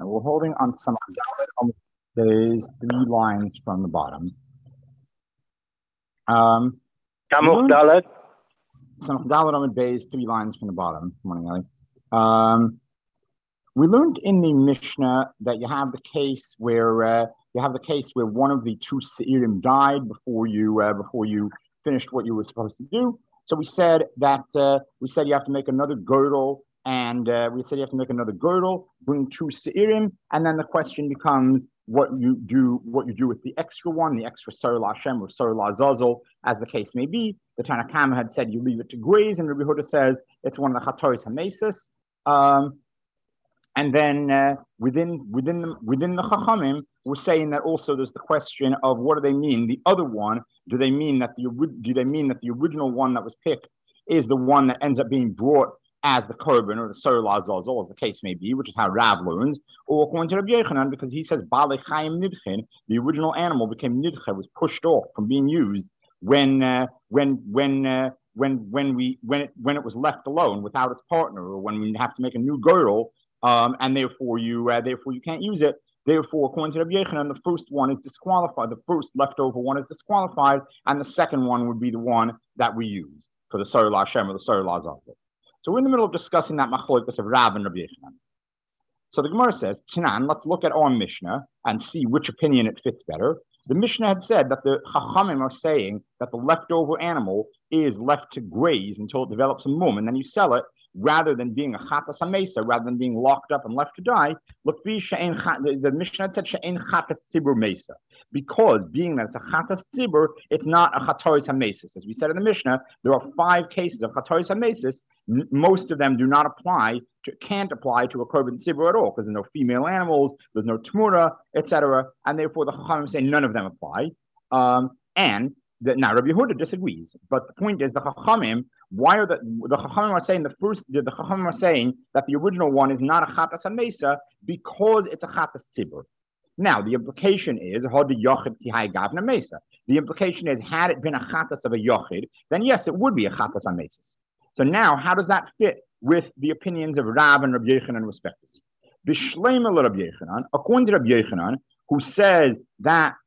We're holding on some days, 3 lines from the bottom. Samach Dalet. Some Dalet Amud Beis, 3 lines from the bottom. Morning, Eli. We learned in the Mishnah that you have the case where one of the two Seirim died before you finished what you were supposed to do. So we said you have to make another girdle, and bring two Seirim, and then the question becomes what you do with the extra one, the extra Sar Lashem or Sar Lazazel, as the case may be. The Tanna Kama had said you leave it to graze, and Rabbi Huda says it's one of the Chatoris Hamesis. And then within the Chachamim, we're saying that also there's the question of what do they mean? The other one, do they mean that the original one that was picked is the one that ends up being brought as the korban or the Sar Lazazel, as the case may be, which is how Rav learns, or according to Rabbi Yochanan, because he says Balei Chaim Nidchin, the original animal became Nidche, was pushed off from being used when it was left alone without its partner, or when we have to make a new girdle. And therefore you can't use it. Therefore, according to Rabbi Yochanan, the first one is disqualified. The first leftover one is disqualified, and the second one would be the one that we use for the Sar Lashem or the Sar Lazazel. So we're in the middle of discussing that machlokes of Rav and Rabbi Yochanan. So the Gemara says, Tanan, let's look at our Mishnah and see which opinion it fits better. The Mishnah had said that the Chachamim are saying that the leftover animal is left to graze until it develops a mum, and then you sell it, rather than being a chatas hamesa, rather than being locked up and left to die. The Mishnah said she'ein chatas tzibur mesa, because being that it's a chatas tzibur, it's not a chatoris hamesis. As we said in the Mishnah, there are 5 cases of chatoris hamesis. Most of them can't apply to a korban tzibur at all, because there's no female animals, there's no tmura, etc., and therefore the Chachamim say none of them apply. Now Rabbi Yehuda disagrees, but the point is the Chachamim. Why are the Chachamim are saying the Chachamim are saying that the original one is not a chatas hamesa because it's a chatas tzibur. Now the implication is the implication is had it been a chatas of a yochid, then yes, it would be a chatas hamesis. So now how does that fit with the opinions of Rav and Rabbi Yochanan respectively? B'shleima Rabbi Yochanan, according to Rabbi Yochanan, who says that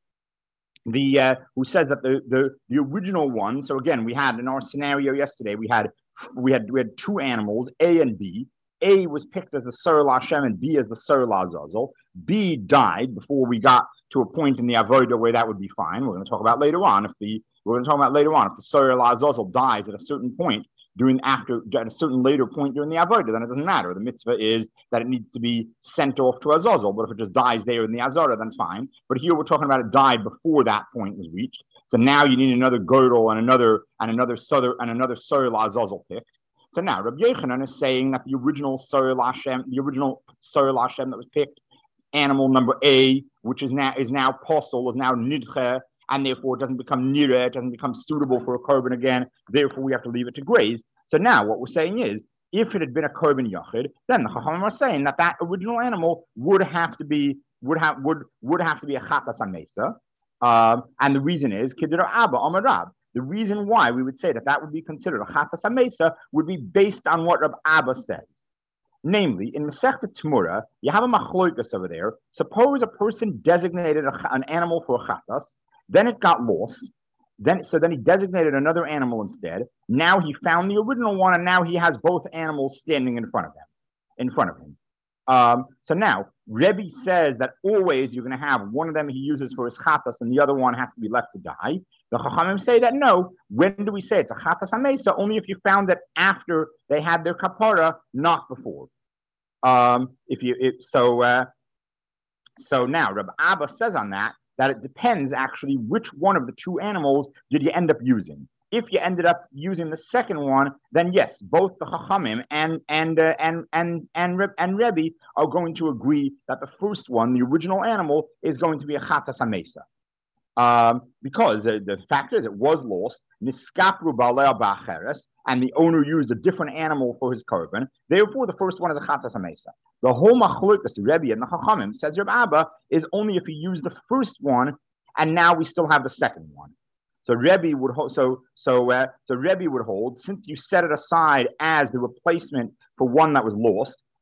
the original one. So again, we had in our scenario yesterday, we had 2 animals, A and B. A was picked as the Sar Lashem and B as the Sar Lazazel. B died before we got to a point in the avodah where that would be fine. We're going to talk about later on if the Sar Lazazel dies at a certain point at a certain later point during the avodah, then it doesn't matter. The mitzvah is that it needs to be sent off to Azazel, but if it just dies there in the Azara, then fine. But here we're talking about it died before that point was reached. So now you need another girdle and another Sar Lazazel pick. So now Rabbi Yochanan is saying that the original Sar Lashem that was picked, animal number A, which is now posel, is now nidche, and therefore it doesn't become nira, it doesn't become suitable for a korban again. Therefore, we have to leave it to graze. So now what we're saying is, if it had been a korban yachid, then the Chachamim are saying that original animal would have to be a chatas hamesa. And the reason is kiddur Abba Amar Rab. The reason why we would say that would be considered a chatas hamesa would be based on what Rab Abba says. Namely, in Masechta Tmura, you have a machloikas over there. Suppose a person designated an animal for a chatas, then it got lost. Then he designated another animal instead. Now he found the original one, and now he has both animals standing in front of him. So now Rebbe says that always you're going to have one of them he uses for his chatas, and the other one has to be left to die. The Chachamim say that no. When do we say it's a chatas hamesa? Only if you found it after they had their kapara, not before. So now Rabbi Abba says on that it depends actually which one of the 2 animals did you end up using. If you ended up using the second one, then yes, both the Chachamim and Rebbe are going to agree that the first one, the original animal, is going to be a chatas hamesa. Because the fact is it was lost, niskapru ba'alei ba'acheres, and the owner used a different animal for his korban. Therefore, the first one is a chatas hamesa. The whole machlokes, Rebbe and the Chachamim, says Reb Abba, is only if you use the first one, and now we still have the second one. So Rebbe would hold. So Rebbe would hold, since you set it aside as the replacement for one that was lost,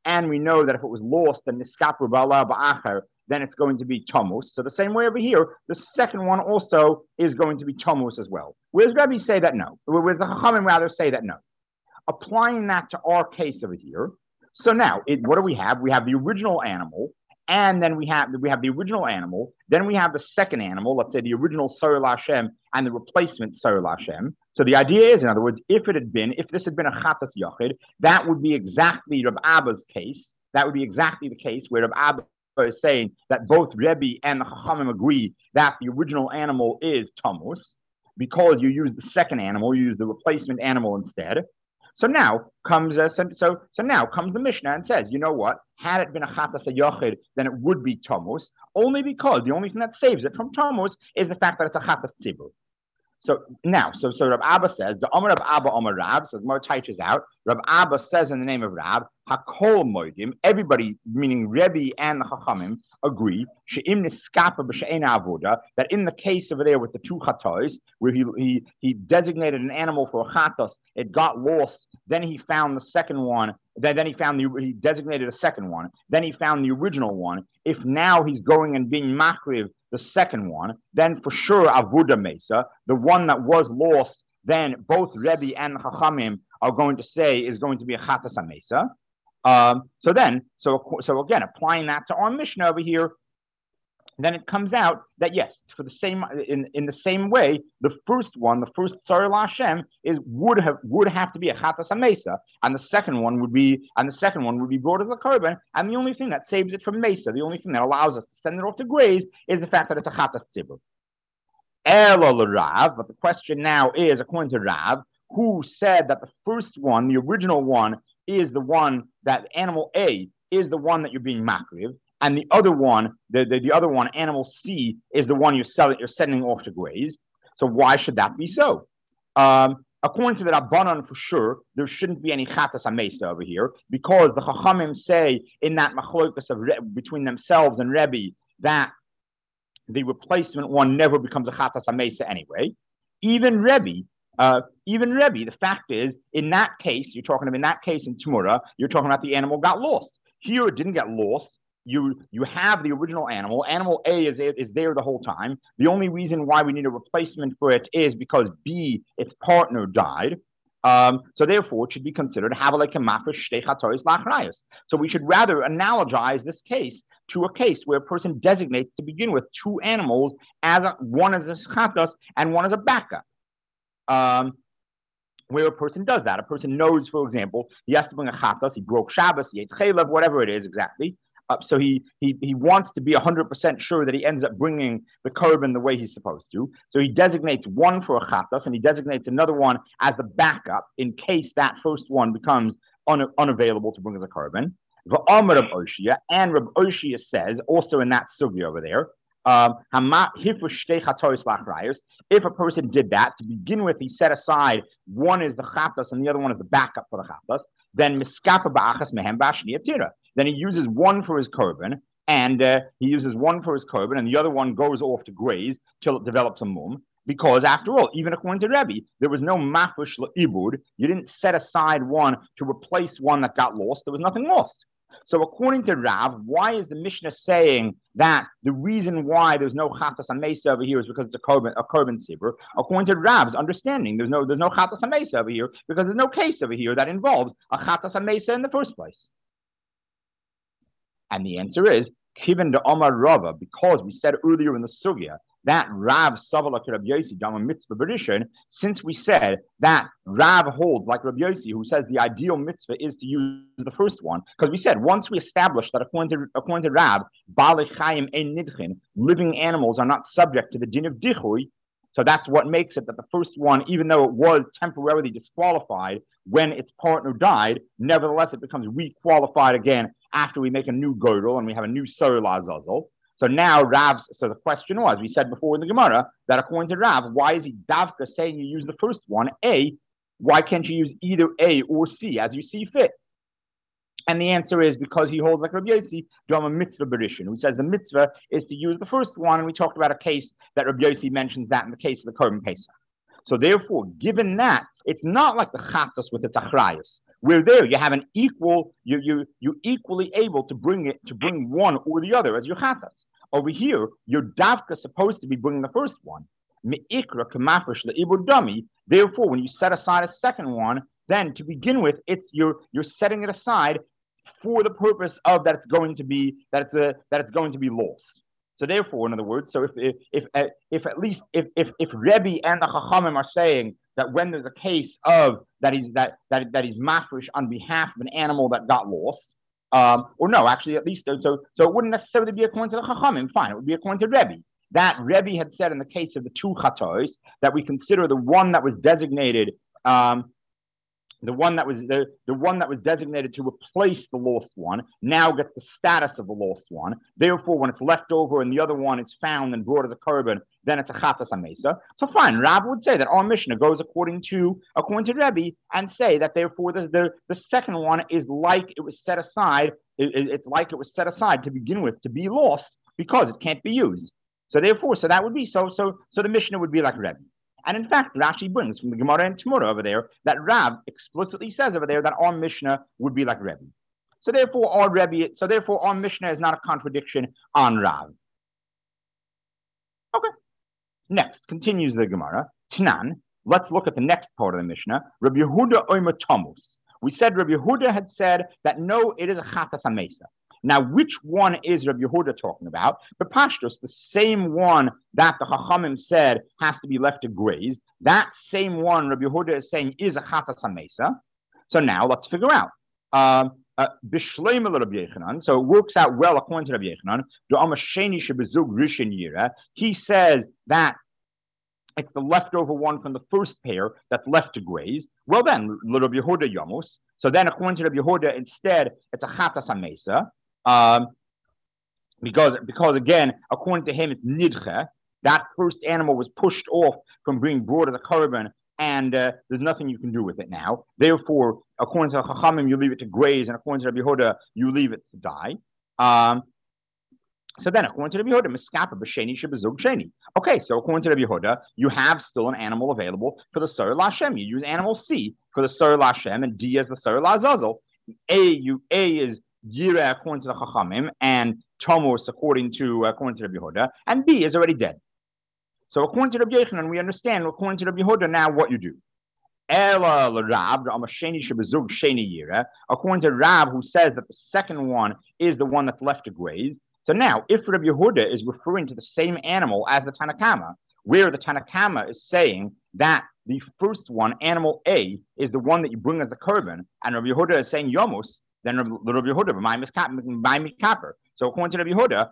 and we know that if it was lost, then niskapru ba'ala ba'acher, then it's going to be Tomus. So the same way over here, the second one also is going to be Tomus as well. Whereas Rebbe say that no? Whereas the Chachamim rather say that no? Applying that to our case over here. So now, what do we have? We have the original animal, and then we have the original animal. Then we have the second animal. Let's say the original Sar Lashem and the replacement Sar Lashem. So the idea is, in other words, if this had been a Chatas Yachid, that would be exactly Reb Abba's case. That would be exactly the case where Reb Abba is saying that both Rebbe and the Chachamim agree that the original animal is Tamus, because you use the second animal, you use the replacement animal instead. So now comes now comes the Mishnah and says, you know what? Had it been a Chatas Yochid, then it would be Tamus, only because the only thing that saves it from Tamus is the fact that it's a Chatas Tzibur. So now, so Rab Abba says, the Amar Rab Abba Amar Rab, so the Gemara teaches out, Rab Abba says in the name of Rab, Hakol Moedim, everybody, meaning Rebbe and the Chachamim, agree, She'im Niskapa B'She'ena Avoda, that in the case over there with the two Chatos, where he designated an animal for a Chatos, it got lost, then he found the second one, then he designated a second one, then he found the original one. If now he's going and being makriv the second one, then for sure Avuda Mesa, the one that was lost, then both Rebbe and Chachamim are going to say is going to be a Chatas Mesa. So again, applying that to our Mishnah over here, then it comes out that yes, for the same in the same way, the first Sar Lashem would have to be a Chatas Mesa, and the second one would be brought as a korban, and the only thing that saves it from Mesa, the only thing that allows us to send it off to graze, is the fact that it's a Chatas Tzibur. Elo Rav, but the question now is, according to Rav, who said that the first one, the original one, is the one that animal A is the one that you're being makriv, and the other one, the other one, animal C, is the one you're sending off to graze. So why should that be so? According to the Rabbanan, for sure, there shouldn't be any Chatas HaMesa over here, because the Chachamim say in that machlokas between themselves and Rebbe that the replacement one never becomes a Chatas HaMesa anyway. Even Rebbe, the fact is, in that case, in Tumura, you're talking about the animal got lost. Here, it didn't get lost. You have the original animal. Animal A is there the whole time. The only reason why we need a replacement for it is because B, its partner, died. So therefore, it should be considered havalek mafish shtei chatoris lachrayos. So we should rather analogize this case to a case where a person designates to begin with two animals one as a chatos and one as a backup. Where a person does that, a person knows, for example, he has to bring a chatos, he broke Shabbos, he ate chaylev, whatever it is exactly. So he wants to be 100% sure that he ends up bringing the korban the way he's supposed to. So he designates one for a chatas and he designates another one as the backup in case that first one becomes unavailable to bring as a korban. V'amar Reb Oshia, and Reb Oshia says, also in that sugya over there, if a person did that, to begin with, he set aside one is the chatas and the other one is the backup for the chatas, then miskapa ba'achas mehem ba'ashni atira. Then he uses one for his korban, and the other one goes off to graze till it develops a mum. Because after all, even according to Rebbe, there was no mafush le'ibud. You didn't set aside one to replace one that got lost. There was nothing lost. So according to Rav, why is the Mishnah saying that the reason why there's no chatas hamesa over here is because it's a korban sibur? According to Rav's understanding, there's no chatas hamesa over here because there's no case over here that involves a chatas hamesa in the first place. And the answer is Kiven de Omar Rava, because we said earlier in the sugya that Rav Savala to Rabbi Yossi Dama mitzvah berishin, since we said that Rav holds like Rabbi Yossi, who says the ideal mitzvah is to use the first one, because we said once we established that according to Rav, Baalei Chayim ein nidchin, living animals are not subject to the din of dichui. So that's what makes it that the first one, even though it was temporarily disqualified when its partner died, nevertheless it becomes requalified again after we make a new girdle and we have a new Sar Lazazel. So now so the question was, we said before in the Gemara, that according to Rav, why is he davka saying you use the first one, A? Why can't you use either A or C as you see fit? And the answer is because he holds like Rabbi Yossi, Dama mitzvah berishin, who says the mitzvah is to use the first one, and we talked about a case that Rabbi Yossi mentions that in the case of the Korban Pesach. So therefore, given that, it's not like the chatos with its achrayus. Where there you have an equal, you equally able to bring one or the other as your chatas. Over here, you're davka supposed to be bringing the first one. Therefore, when you set aside a second one, then to begin with, you're setting it aside for the purpose of that it's going to be lost. So therefore, in other words, so if Rebbe and the Chachamim are saying that when there's a case of that he's mafresh on behalf of an animal that got lost, or no, actually, at least so it wouldn't necessarily be according to the Chachamim. Fine, it would be according to Rebbe. That Rebbe had said in the case of the two chatos that we consider the one that was designated. The one that was designated to replace the lost one now gets the status of the lost one. Therefore, when it's left over and the other one is found and brought as a korban, then it's a chatas hamesa. So fine, Rav would say that our Mishnah goes according to Rebbe and say that therefore the second one is like it was set aside. It's like it was set aside to begin with to be lost because it can't be used. So therefore, that would be so the Mishnah would be like Rebbe. And in fact, Rashi brings from the Gemara and Tamura over there that Rav explicitly says over there that our Mishnah would be like Rebbe. So therefore, our Mishnah is not a contradiction on Rav. Okay. Next, continues the Gemara. Tanan. Let's look at the next part of the Mishnah. Rabbi Yehuda Omer Tamus. We said Rabbi Yehuda had said that no, it is a chatas hamesa. Now, which one is Rabbi Yehuda talking about? The Pashtos, the same one that the Chachamim said has to be left to graze, that same one Rabbi Yehuda is saying is a chatas hamesa. So now let's figure out. So it works out well according to Rabbi Yechanan. He says that it's the leftover one from the first pair that's left to graze. Well then, Rabbi Yehuda Yamos. So then according to Rabbi Yehuda, instead, it's a chatas hamesa. Because again, according to him, it's nidche. That first animal was pushed off from being brought as a korban, and there's nothing you can do with it now. Therefore, according to Chachamim, you leave it to graze, and according to Rabbi Yehuda, you leave it to die. So then, according to Rabbi Yehuda, miskapa b'sheni shebezug sheni. Okay, so according to Rabbi Yehuda, you have still an animal available for the Sar Lashem. You use animal C for the Sar Lashem, and D as the Sar Lazazel. A is Yira according to the Chachamim, and Tomos according to Rabbi Yehuda, and B is already dead. So according to Rabbi Yechanan, we understand according to Rabbi Yehuda now what you do. According to Rab, who says that the second one is the one that's left to graze. So now, if Rabbi Yehuda is referring to the same animal as the Tanakama, where the Tanakama is saying that the first one, animal A, is the one that you bring as the korban, and Rabbi Yehuda is saying Yomos, then Rabbi Yehuda, my mikaper. So according to Rabbi Yehuda,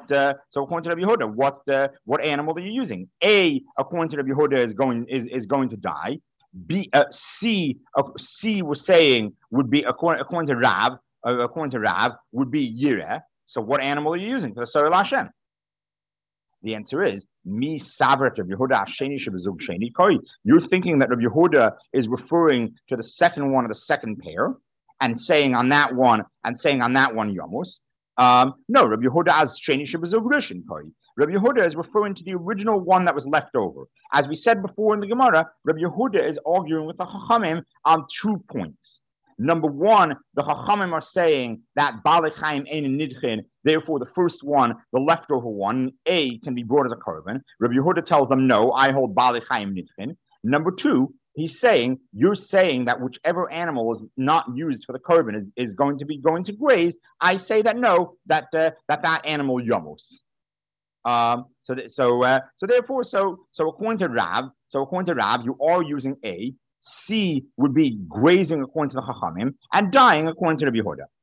what animal are you using? A, according to Rabbi Yehuda, is going to die. B, C was saying would be according to Rav, would be Yireh. So what animal are you using for the Sar Lashem? The answer is Mi Sabrat Rabbi Yehuda Asheni Shebezug Sheni Koi. You're thinking that Rabbi Yehuda is referring to the second one of the second pair, and saying on that one Yomos. No, Rabbi Yehuda as Sheni Shebezug Rishon Koi. Rabbi Yehuda is referring to the original one that was left over. As we said before in the Gemara, Rabbi Yehuda is arguing with the Chachamim on 2 points. Number one, the Chachamim are saying that Balei Chaim Ein Nidchin, therefore the first one, the leftover one, A, can be brought as a korban. Rabbi Yehuda tells them, no, I hold Balei Chaim Nidchin. Number two, you're saying that whichever animal is not used for the korban is going to graze. I say that no, that animal yomos. So according to Rav, you are using A. C would be grazing according to the Chachamim and dying according to Rabbi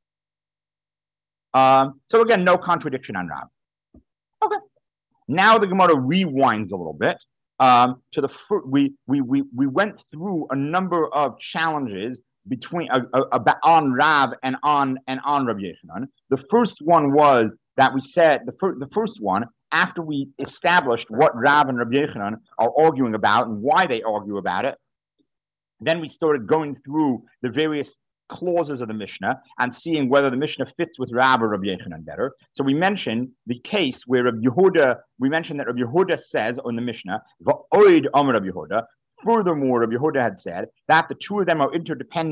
Yehuda. So again, no contradiction on Rav. Okay. Now the Gemara rewinds a little bit. We went through a number of challenges between on Rav and on Rabbi Yechanan. The first one was that we said the first one, after we established what Rav and Rabbi Yechanan are arguing about and why they argue about it, then we started going through the various clauses of the Mishnah and seeing whether the Mishnah fits with Rav or Rabbi Yechanan better. So we mentioned the case where that Rabbi Yehuda says on the Mishnah, V'oid Amar Rabbi Yehuda. Furthermore, Rabbi Yehuda had said that the two of them are interdependent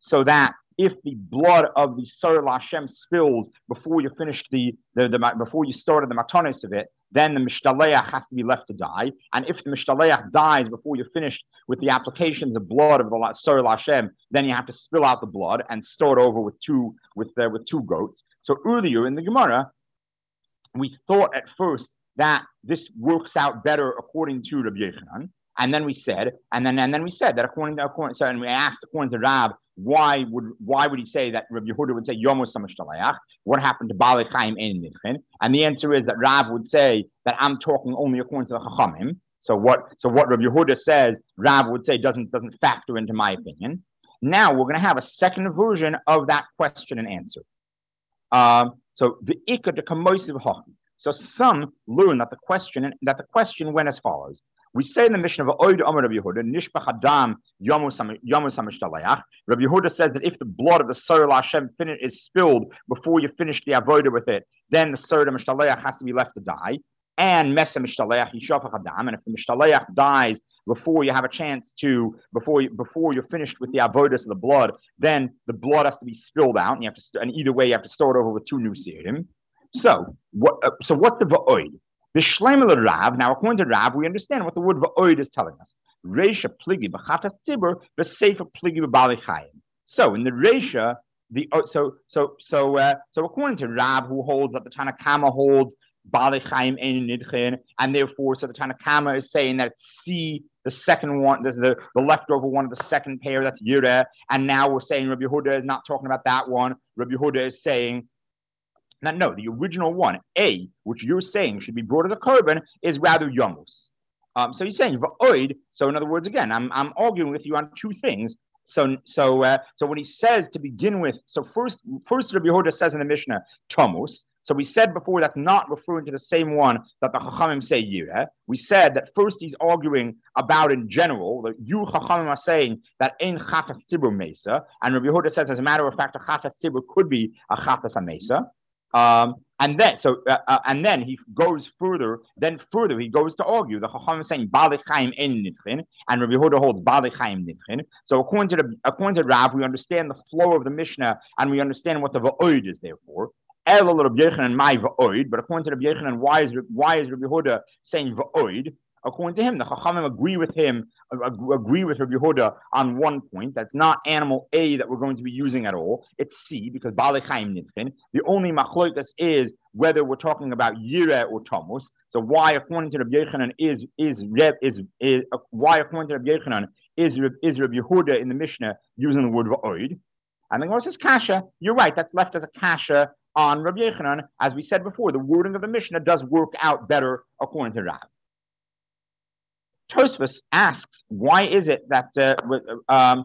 so that if the blood of the Sar Lashem spills before you finished before you started the matanis of it, then the mishtaleach has to be left to die. And if the mishtaleach dies before you're finished with the applications of blood of the Sar Lashem, then you have to spill out the blood and start over with two goats. So earlier in the Gemara, we thought at first that this works out better according to Rabbi Yochanan. And then we said, that according to, and we asked according to Rab, why would he say that Rabbi Yehuda would say Yomos Samashtalayach? What happened to Bali Chaim Ein Nidchin? And the answer is that Rab would say that I'm talking only according to the Chachamim. So what Rabbi Yehuda says, Rab would say doesn't factor into my opinion. Now we're going to have a second version of that question and answer. So the Ikka de Kamoisiv Hochi. So some learn that the question went as follows. We say in the mission of Oid Amar Rabbi Yehuda, Nishbach Adam Yomos Hamishtalayach. Rabbi Yehuda says that if the blood of the Sar Lashem is spilled before you finish the avodah with it, then the Sar Mishtalayach has to be left to die. And Mesa Mishtalayach Yishafach Adam. And if the Mishtalayach dies before you have a chance to, before you're finished with the avodas of the blood, then the blood has to be spilled out, and and either way you have to start over with two new seirim. So what's the va'oid? The Shleimer Rav, now according to Rav, we understand what the word va'oid is telling us. Reisha pligi b'chatas tzibur, v'seifa pligi b'bali chayim. So in the Reisha, so according to Rav, who holds that the Tanna Kama holds bali chayim ein nidchin, and therefore, so the Tanna Kama is saying that it's C, the second one, this is the leftover one of the second pair, that's Yireh, and now we're saying Rabbi Yehuda is not talking about that one. Rabbi Yehuda is saying, no, the original one, A, which you're saying should be brought as a korban, is rather Yomus. So he's saying va'oid. So in other words, again, I'm arguing with you on two things. So when he says to begin with, so first Rabbi Yehuda says in the Mishnah Tomus. So we said before that's not referring to the same one that the Chachamim say Yireh. We said that first he's arguing about in general that you Chachamim are saying that ein chatas tzibur mesa, and Rabbi Yehuda says as a matter of fact a chatas tzibur could be a chatas amesa. And then he goes further. He goes to argue. The Chacham is saying Bali Chaim Ein Nidchin, and Rabbi Yehuda holds Bali Chaim Nidchin. So according to Rav, we understand the flow of the Mishnah, and we understand what the va'oid is there for. El Rabbi Yochanan my va'oid, but according to Rabbi Yochanan, why is Rabbi Yehuda saying va'oid? According to him, the Chachamim agree with Rabbi Yehuda on one point. That's not animal A that we're going to be using at all. It's C, because Bali Chaim Nidchin. The only machlokas is whether we're talking about Yireh or Tomus. So why, according to Rabbi Yochanan, is Rabbi Yehuda in the Mishnah using the word va'oid? And the Gemara says kasha. You're right. That's left as a kasha on Rabbi Yochanan. As we said before, the wording of the Mishnah does work out better according to Rav. Tosfos asks, why is it that on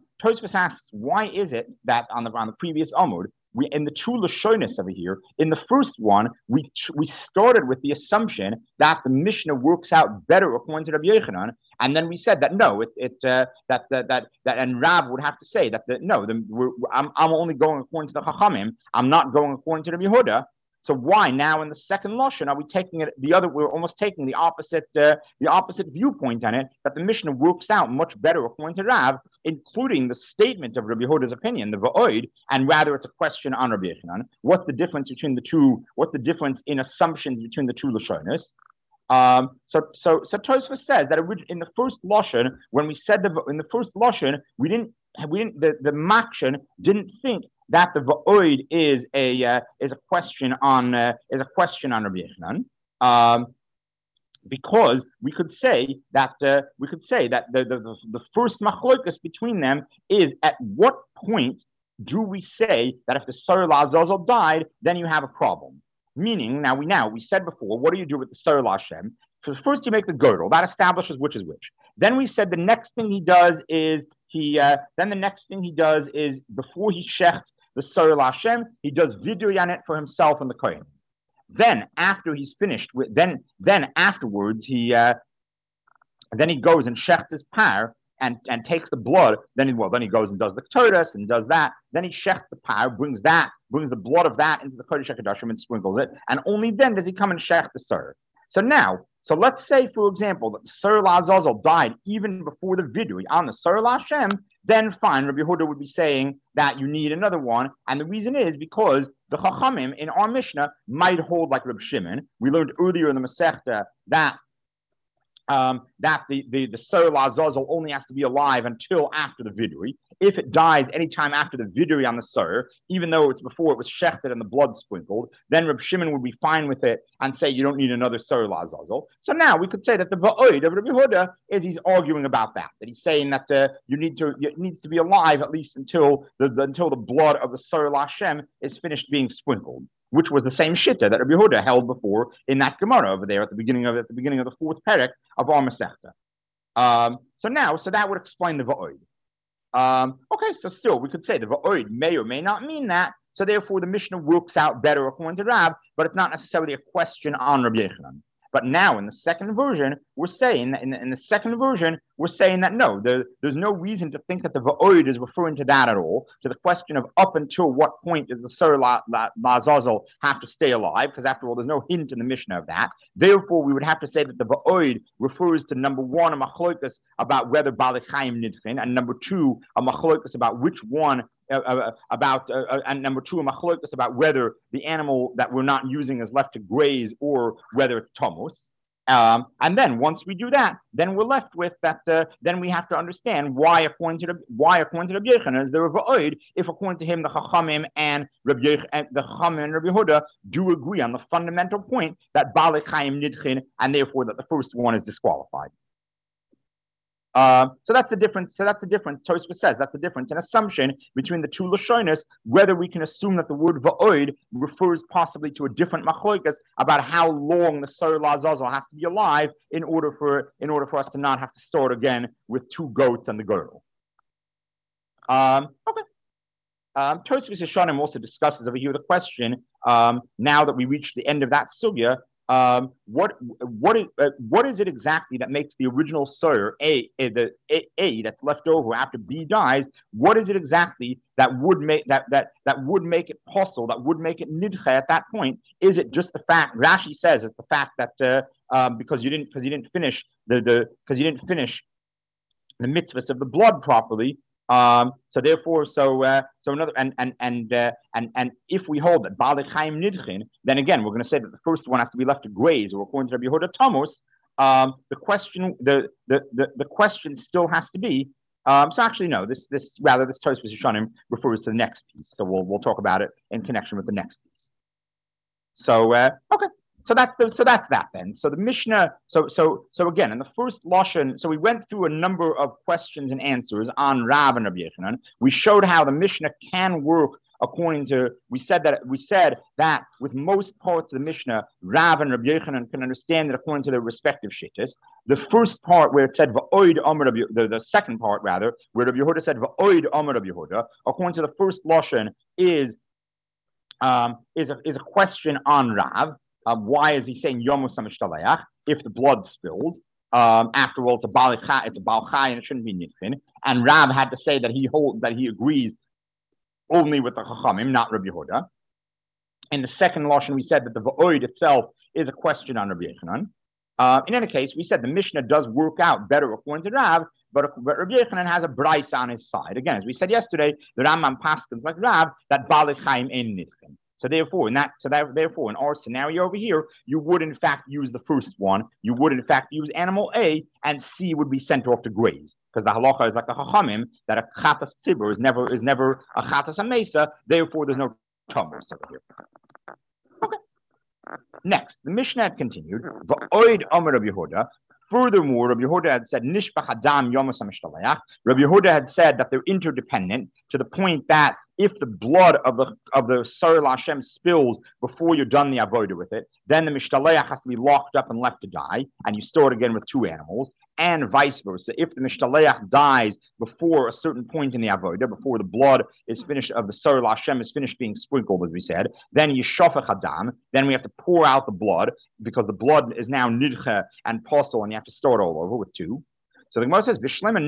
the previous Amud, we in the two Lashonis over here, in the first one, we started with the assumption that the Mishnah works out better according to Rabbi Yochanan, and then we said that no, and Rav would have to say that I'm only going according to the Chachamim, I'm not going according to Rabbi Yehuda. So why now in the second lashon are we taking it the other? We're almost taking the opposite viewpoint on it, that the Mishnah works out much better according to Rav, including the statement of Rabbi Yehuda's opinion, the va'oid, and rather it's a question on Rabbi Yochanan. What's the difference between the two? What's the difference in assumptions between the two lashonos? So Tosfos says that in the first lashon, when we said in the first lashon, the Makshan didn't think that the va'oid is a question on Rabbi Yochanan, because we could say that the first machlokas between them is at what point do we say that if the Sar L'Azazel died, then you have a problem? Meaning, we said before, what do you do with the Sar L'Hashem? So first you make the girdle, that establishes which is which. Then we said the next thing he does is before he shechts the Sar L'Hashem, he does vidui yanet for himself and the kohen. Then after he's finished with, then afterwards he goes and shechts his par and takes the blood. Then he goes and does the ketores and does that. Then he shechts the par, brings the blood of that into the kodesh hakadoshim and sprinkles it. And only then does he come and shech the sar. So let's say, for example, that the Sar L'Azazel died even before the vidui on the Sar L'Hashem. then fine, Rabbi Yehuda would be saying that you need another one. And the reason is because the Chachamim in our Mishnah might hold like Rabbi Shimon. We learned earlier in the Masechta that the Sir Lazazel only has to be alive until after the vidui. If it dies anytime after the vidui on the Sir, even though it's before it was shechted and the blood sprinkled, then Reb Shimon would be fine with it and say you don't need another Sir Lazazel. So now we could say that the Va'oid of Rabbi Yehuda is he's arguing about that he's saying that it needs to be alive at least until the blood of the Sir Lashem is finished being sprinkled, which was the same shitta that Rabbi Yehuda held before in that Gemara over there at the beginning of the fourth perek of our Masechta. So that would explain the Va'oid. Okay, so still we could say the Va'oid may or may not mean that. So therefore the Mishnah works out better according to Rab, but it's not necessarily a question on Rabbi Yechanan. But now in the second version, we're saying that no, there's no reason to think that the Va'oid is referring to that at all, to the question of up until what point does the Sir Lazazel have to stay alive, because after all, there's no hint in the Mishnah of that. Therefore, we would have to say that the Va'oid refers to number one, a machlokas about whether Baalei Chaim nidchin, and number two, a machlokas about which one and number two, a machlokas about whether the animal that we're not using is left to graze or whether it's tomos. And then once we do that, then we're left with that. Then we have to understand why according to Rabbi Yechanan is there a va'oid if according to him the Chachamim and Rabbi Yehuda do agree on the fundamental point that Baalei Chaim nidchin and therefore that the first one is disqualified. So that's the difference. Tosfos says that's the difference, an assumption between the two lashonos, whether we can assume that the word va'oid refers possibly to a different machlokas about how long the Sar Lazazel has to be alive in order for us to not have to start again with two goats and the girdle. Okay. Tosfos Yeshanim also discusses over here the question. Now that we reached the end of that sugya. What is it exactly that makes the original Sir A that's left over after B dies? What is it exactly that would make that would make it possible, that would make it nidcha at that point? Is it just the fact? Rashi says it's the fact that because you didn't finish the mitzvahs of the blood properly. So therefore, another and if we hold that Baalei Chaim nidchin, then again we're going to say that the first one has to be left to graze, or according to Rabbi Yehuda Tomos, the question still has to be. So actually, no. This Tosfos Yeshanim refers to the next piece. So we'll talk about it in connection with the next piece. So okay. So that's that then. So the Mishnah. So again, in the first lashon, so we went through a number of questions and answers on Rav and Rabbi Yechanan. We showed how the Mishnah can work according to. We said that with most parts of the Mishnah, Rav and Rabbi Yechanan can understand it according to their respective shittas. The first part where it said va'oid amar Rabbi, the second part rather, where Rabbi Yehuda said va'oid amar Rabbi Yehuda, according to the first lashon is a question on Rav. Why is he saying Yomus HaMishtalayach if the blood spills? After all, it's a Baalei Chai and it shouldn't be Nitchin. And Rav had to say that he agrees only with the Chachamim, not Rabbi Yehuda. In the second lashon, we said that the Va'oid itself is a question on Rabbi Yechanan. In any case, we said the Mishnah does work out better according to Rav, but Rabbi Yechanan has a brayso on his side. Again, as we said yesterday, the Rambam paskins like Rav that Baalei Chaim ain't Nitchin. So therefore, in our scenario over here, you would in fact use the first one. You would in fact use animal A, and C would be sent off to graze, because the halacha is like the Chachamim that a chatas tzibur is never a chatas amesa. Therefore, there's no tumors over here. Okay. Next, the Mishnah had continued. Va'oid amar Rabbi Yehuda. Furthermore, Rabbi Yehuda had said nishbach adam yomus hamishtalayach. Rabbi Yehuda had said that they're interdependent to the point that if the blood of the Sar Lashem spills before you're done the avodah with it, then the mishtalayach has to be locked up and left to die, and you store it again with two animals. And vice versa. If the mishtalayach dies before a certain point in the avodah, before the blood is finished of the Sar Lashem is finished being sprinkled, as we said, then yishafach hadam. Then we have to pour out the blood because the blood is now nidcha and posel, and you have to start all over with two. So the Gemara says,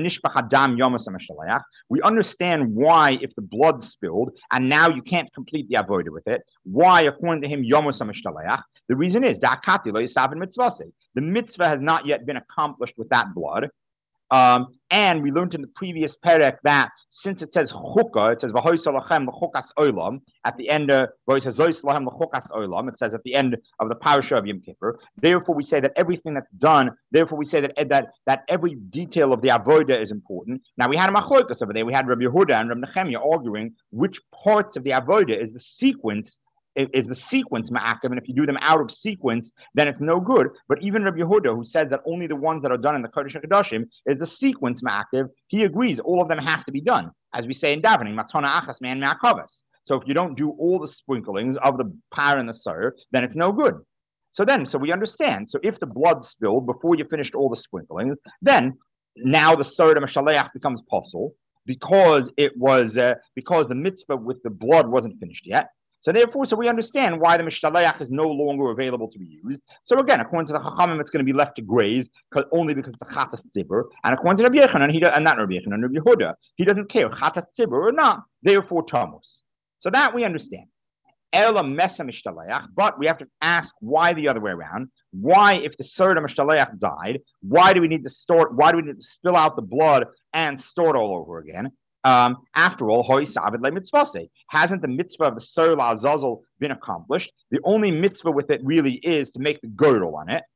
we understand why if the blood spilled and now you can't complete the avodah with it, why according to him Yomus HaMishtalayach? The reason is the mitzvah has not yet been accomplished with that blood. And we learned in the previous perek that since it says chukah, it says v'hoisalachem l'chukas olam at the end of v'hoisalachem l'chukas olam. It says at the end of the parasha of Yom Kippur. Therefore, we say that everything that's done. Therefore, we say that every detail of the avodah is important. Now we had a machlokas over there. We had Rabbi Yehuda and Rabbi Nechemia arguing which parts of the avodah is the sequence ma'akev, and if you do them out of sequence, then it's no good. But even Rabbi Yehuda, who says that only the ones that are done in the Kodesh HaKadoshim is the sequence ma'akev, he agrees all of them have to be done, as we say in davening, matana achas man me'akavas. So if you don't do all the sprinklings of the par and the sur, then it's no good. So we understand. So if the blood spilled before you finished all the sprinklings, then now the sur de Mashaleach becomes possible because because the mitzvah with the blood wasn't finished yet. So therefore, we understand why the mishtaleach is no longer available to be used. So again, according to the Chachamim, it's going to be left to graze only because it's a chatas tzibur. And according to Rabbi Yechanan, and not Rabbi Yechanan, Rabbi Yehuda, he doesn't care chatas tzibur or not. Therefore, tamus. So that we understand. Ela mesa mishtaleach, but we have to ask why the other way around. Why, if the Serda mishtaleach died, why do we need to spill out the blood and store it all over again? After all, hasn't the mitzvah of the Ser La'azazel been accomplished? The only mitzvah with it really is to make the girdle on it.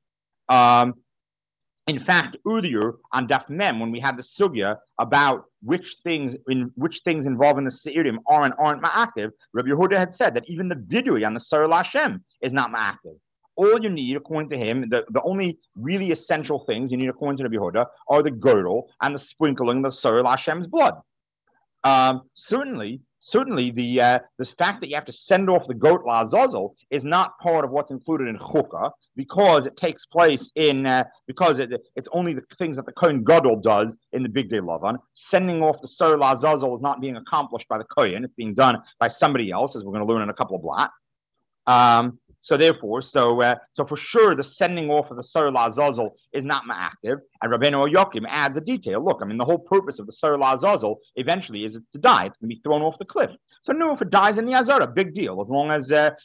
In fact, earlier on Daf Mem, when we had the sugya about which things involving the Seirim aren't ma'akiv, Rabbi Yehuda had said that even the vidui on the Ser La'Shem is not ma'akiv. All you need, according to him, the only really essential things you need, according to Rabbi Yehuda, are the girdle and the sprinkling of the Ser La'Shem's blood. Certainly, the fact that you have to send off the goat la'azazel is not part of what's included in chukah because it takes place because it's only the things that the Kohen Gadol does in the Big Day Lavan. Sending off the Ser la'azazel is not being accomplished by the Kohen; it's being done by somebody else, as we're going to learn in a couple of blot. So for sure, the sending off of the Ser La'azazel is not ma'akiv. And Rabbeinu Yokim adds a detail. Look, the whole purpose of the Ser La'azazel eventually is to die. It's going to be thrown off the cliff. So no, if it dies in the Azara, big deal. As long as the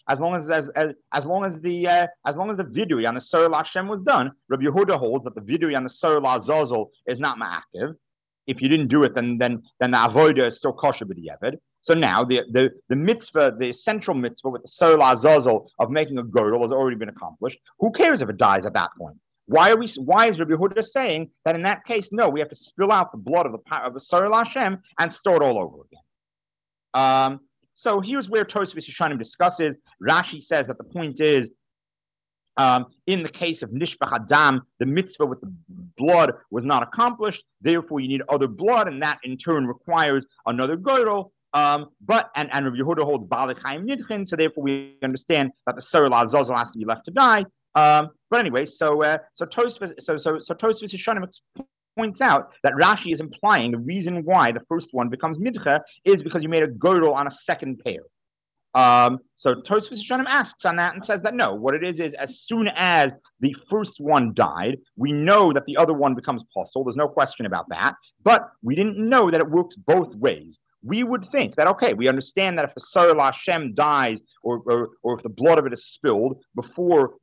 vidui on the Ser La'Shem was done, Rabbi Yehuda holds that the vidui on the Ser La'azazel is not ma'akiv. If you didn't do it, then the avodah is still kosher b'diavad. So now the mitzvah, the essential mitzvah with the Ser La'azazel of making a girdle has already been accomplished. Who cares if it dies at that point? Why is Rabbi Yehuda saying that in that case, no, we have to spill out the blood of the Ser La'Shem and store it all over again? So here's where Tosfos Yeshanim discusses. Rashi says that the point is, in the case of Nishbach Adam, the mitzvah with the blood was not accomplished. Therefore, you need other blood, and that in turn requires another girdle. And Rabbi Yehuda holds Baalei Chaim Nidchin, so therefore we understand that the Ser La'azazel has to be left to die. But anyway, so Tosfos Yeshanim points out that Rashi is implying the reason why the first one becomes midcha is because you made a girdle on a second pair. So Tosfos Yeshanim asks on that and says that no, what it is as soon as the first one died, we know that the other one becomes possible. There's no question about that. But we didn't know that it works both ways. We would think that, okay, we understand that if the Ser La'Shem dies or if the blood of it is spilled beforehand,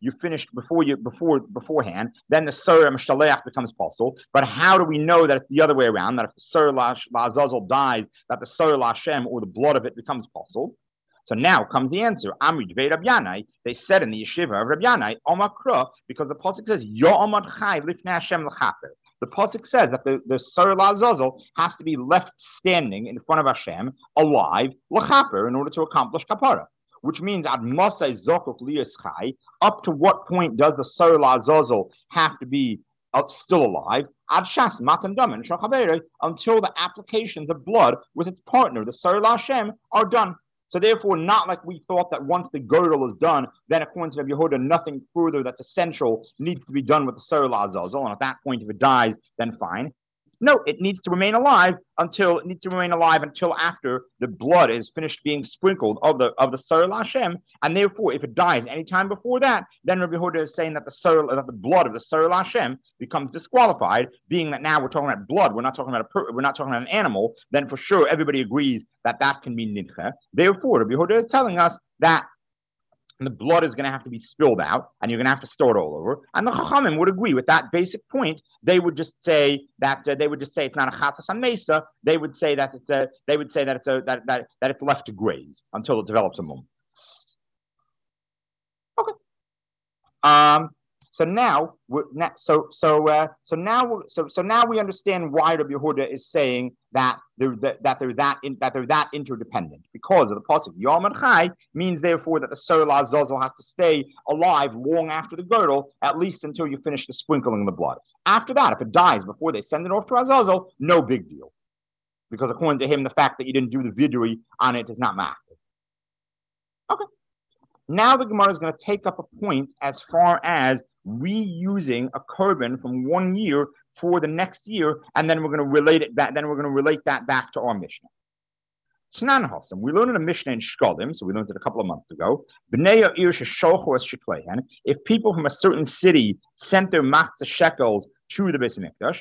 then the Ser Mishtaleach becomes possible. But how do we know that it's the other way around, that if the Ser La'azazel dies, that the Ser La'Shem or the blood of it becomes possible? So now comes the answer. Amri Dvei Rabbi Yanai, they said in the yeshiva of Rabbi Yanai, Omakra, because the pasuk says, Yo'amad Chai Lifnei Hashem L'chaper. The pasuk says that the Ser La'azazel has to be left standing in front of Hashem, alive, l'chaper, in order to accomplish kapara. Which means ad masai zokok liyas chai. Up to what point does the Ser La'azazel have to be still alive? Ad shas matan damen shachavere, until the applications of blood with its partner, the Ser La'Shem, are done. So therefore, not like we thought that once the girdle is done, then according to Rabbi Yehuda, nothing further that's essential needs to be done with the Ser La'azazel. And at that point, if it dies, then fine. No, it needs to remain alive until after the blood is finished being sprinkled of the Ser La'Shem, and therefore, if it dies any time before that, then Rabbi Yehuda is saying that the blood of the Ser La'Shem becomes disqualified. Being that now we're talking about blood, we're not talking about an animal. Then for sure, everybody agrees that can be nidcha. Therefore, Rabbi Yehuda is telling us that and the blood is going to have to be spilled out, and you're going to have to store it all over. And the Chachamim would agree with that basic point. They would just say that it's not a chatas on mesa. They would say that it's left to graze until it develops a mum. Okay. So now we understand why Rabbi Yehuda is saying that they're that interdependent, because of the pasuk Yom and Chai means therefore that the Serla Zazel has to stay alive long after the girdle, at least until you finish the sprinkling of the blood. After that, if it dies before they send it off to Azazel, no big deal, because according to him, the fact that you didn't do the vidui on it is not matter. Okay. Now the Gemara is going to take up a point as far as reusing a korban from 1 year for the next year, and then we're going to relate it back. Then we're going to relate that back to our Mishnah. Tanan Hassam. We learned in a Mishnah in Shkolim, so we learned it a couple of months ago. If people from a certain city sent their matzah shekels to the Beis Hamikdash,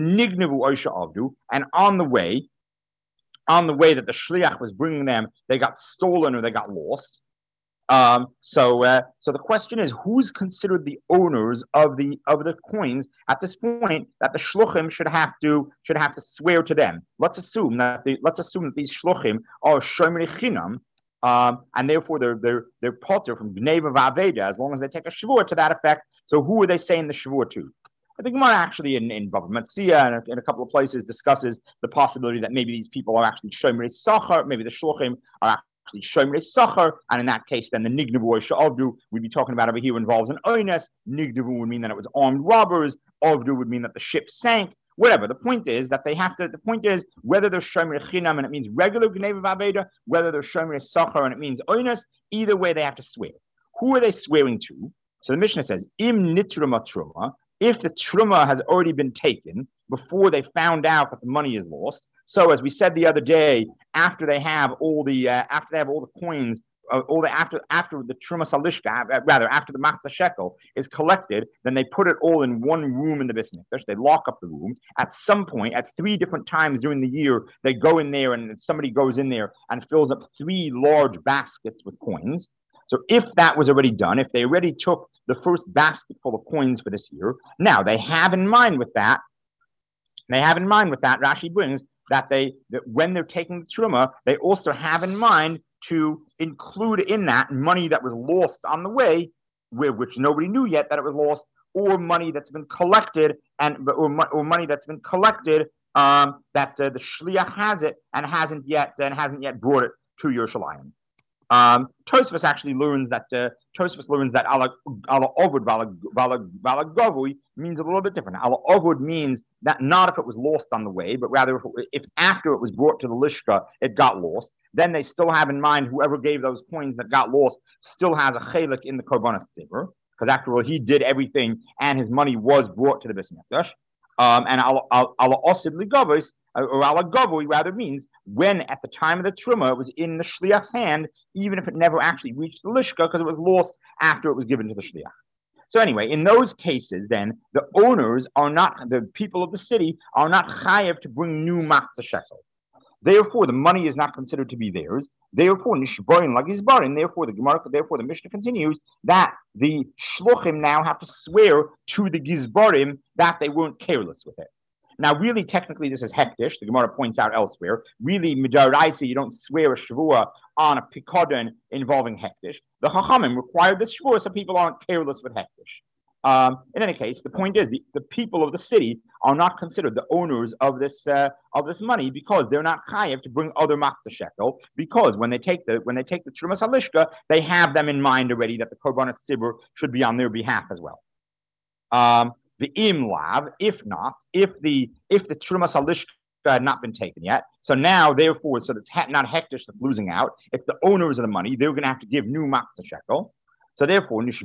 and on the way that the shliach was bringing them, they got stolen or they got lost. So the question is, who's considered the owners of the coins at this point that the shluchim should have to swear to them? Let's assume that these shluchim are shomrei chinam, and therefore they're potter from bnei v'aveda as long as they take a shavur to that effect. So who are they saying the shavur to? I think Gemara actually in Bava Metzia and in a couple of places discusses the possibility that maybe these people are actually shomrei sachar, maybe the shluchim are Shomrei Sachar, and in that case, then the Nignavu Sha'avdu we'd be talking about over here involves an oines. Nignavu would mean that it was armed robbers. Avdu would mean that the ship sank. Whatever. The point is that they have to. The point is whether they're Shomrei Chinam and it means regular Gneva Vaveda, whether they're Shomrei Sachar and it means oines. Either way, they have to swear. Who are they swearing to? So the Mishnah says, Im Nitruma Truma. If the Truma has already been taken before they found out that the money is lost. So, as we said the other day, after they have all the coins, after the truma salishka, rather after the matzah shekel is collected, then they put it all in one room in the Beis Hamikdash. They lock up the room. At some point, at 3 different times during the year, they go in there and somebody goes in there and fills up 3 large baskets with coins. So, if that was already done, if they already took the first basket full of coins for this year, now they have in mind with that. Rashi brings that when they're taking the truma, they also have in mind to include in that money that was lost on the way, which nobody knew yet that it was lost, or money that's been collected or money that's been collected that the shliach has it and hasn't yet brought it to Yerushalayim. Tosfos actually learns that ala ovud vala govui means a little bit different. Ala ovud means that not if it was lost on the way, but rather if after it was brought to the lishka it got lost, then they still have in mind whoever gave those coins that got lost still has a chelik in the korbanos tzibur, because after all he did everything and his money was brought to the Beis Hamikdash. And ala osid ligavos, or ala govui rather means when at the time of the truma it was in the shliach's hand, even if it never actually reached the lishka because it was lost after it was given to the shliach. So anyway, in those cases, then the owners are not, the people of the city are not chayav to bring new matzah shekels. Therefore, the money is not considered to be theirs. Therefore, nishborin lagizbarin. Therefore, the Mishnah continues that the shluchim now have to swear to the gizbarim that they weren't careless with it. Now, really, technically, this is hektish. The Gemara points out elsewhere. Really, midaraisa, you don't swear a shavua on a pikadon involving hektish. The Chachamim required this shavua so people aren't careless with hektish. In any case, the point is the people of the city are not considered the owners of this money because they're not chayav to bring other matzah shekel, because when they take the trumas halishka, they have them in mind already that the korbanos tzibur should be on their behalf as well. The imlav, if the trumas halishka had not been taken yet, so now therefore, so it's not hektish that's losing out. It's the owners of the money. They're going to have to give new matzah shekel. So therefore, the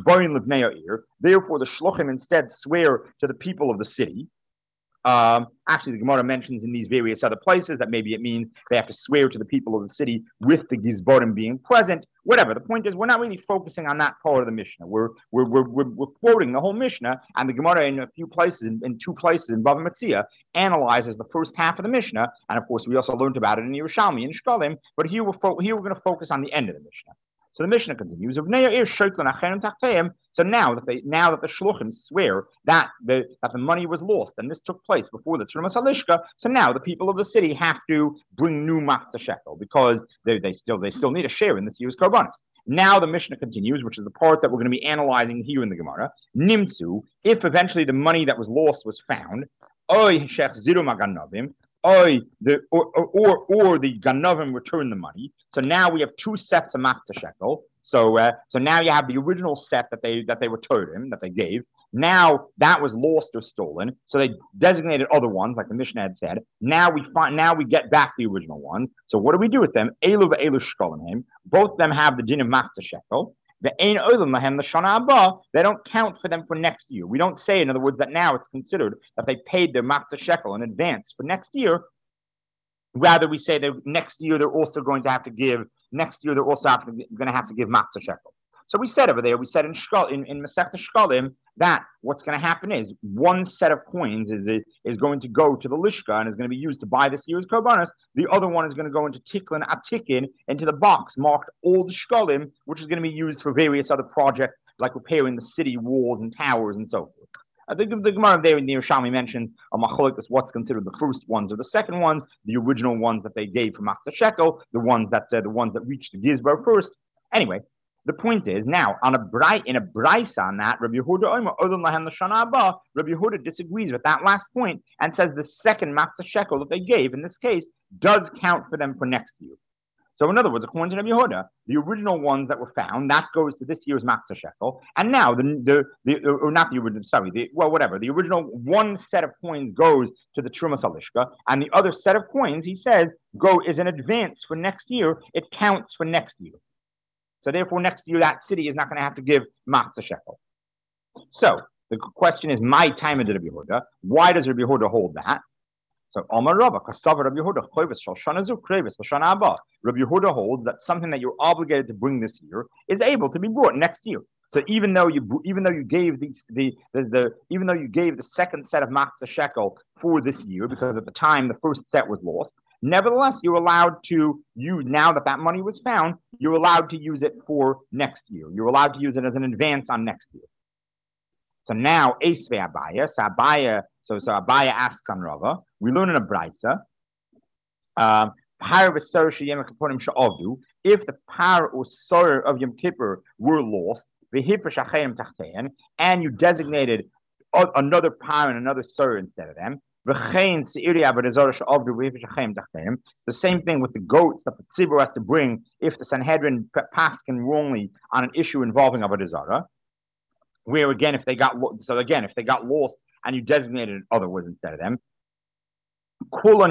shluchim instead swear to the people of the city. Actually, the Gemara mentions in these various other places that maybe it means they have to swear to the people of the city with the gizborim being present. Whatever. The point is, we're not really focusing on that part of the Mishnah. We're quoting the whole Mishnah, and the Gemara in a few places, in 2 places in Bava Metzia, analyzes the first half of the Mishnah, and of course we also learned about it in Yerushalmi and Shkolim. But here we're going to focus on the end of the Mishnah. So the Mishnah continues. So now that the shluchim swear that the money was lost and this took place before the Trumas Halishka, so now the people of the city have to bring new matzah shekel because they still need a share in this year's korbanos. Now the Mishnah continues, which is the part that we're going to be analyzing here in the Gemara. Nimtzu, if eventually the money that was lost was found, oy shech ziru maganovim, or the Ganavim return the money. So now we have two sets of matzah shekel. So now you have the original set that they returned him, that they gave. Now that was lost or stolen. So they designated other ones, like the Mishnah had said. Now we get back the original ones. So what do we do with them? Elu ve'elu shkolim. Both of them have the din of matzah shekel. They don't count for them for next year. We don't say, in other words, that now it's considered that they paid their matzah shekel in advance for next year. Rather, we say that next year they're also going to have to give matzah shekel. So we said over there, we said in Masechta Shkalim that what's going to happen is one set of coins is going to go to the Lishka and is going to be used to buy this year's korbanos. The other one is going to go into Tiklin Atikin, into the box marked Old Shkalim, which is going to be used for various other projects like repairing the city walls and towers and so forth. I think the Gemara there in the Yerushalmi mentions a machlokes what's considered the first ones or the second ones, the original ones that they gave for matzah shekel, the ones that reached the Gizbar first. Anyway. The point is now in a brisa on that, Rabbi Yehuda disagrees with that last point and says the second matzah shekel that they gave in this case does count for them for next year. So in other words, according to Rabbi Yehuda, the original ones that were found that goes to this year's matzah shekel, and now the original one set of coins goes to the Trumas Halishka, and the other set of coins he says is an advance for next year. It counts for next year. So therefore, next year, that city is not going to have to give matzah shekel. So the question is, my time of Rabbi Yehuda. Why does Rabbi Yehuda hold that? So Amar Rabba, Kasav Rabbi Yehuda, Chovis Shal Shanazu, Krevis L'Shana Abba. Rabbi Yehuda holds that something that you're obligated to bring this year is able to be brought next year. So even though you gave the second set of matzah shekel for this year, because at the time the first set was lost, nevertheless you're allowed to use, now that money was found, you're allowed to use it for next year. You're allowed to use it as an advance on next year. So now Esvei Abaya, so Abaya asks on Rava. We learn in a brisa. If the par or sor of Yom Kippur were lost, and you designated another par and another sor instead of them, the same thing with the goats that the tzibur has to bring if the Sanhedrin paskin wrongly on an issue involving Avodah Zarah, where again if they got lost and you designated other words instead of them. Rabbi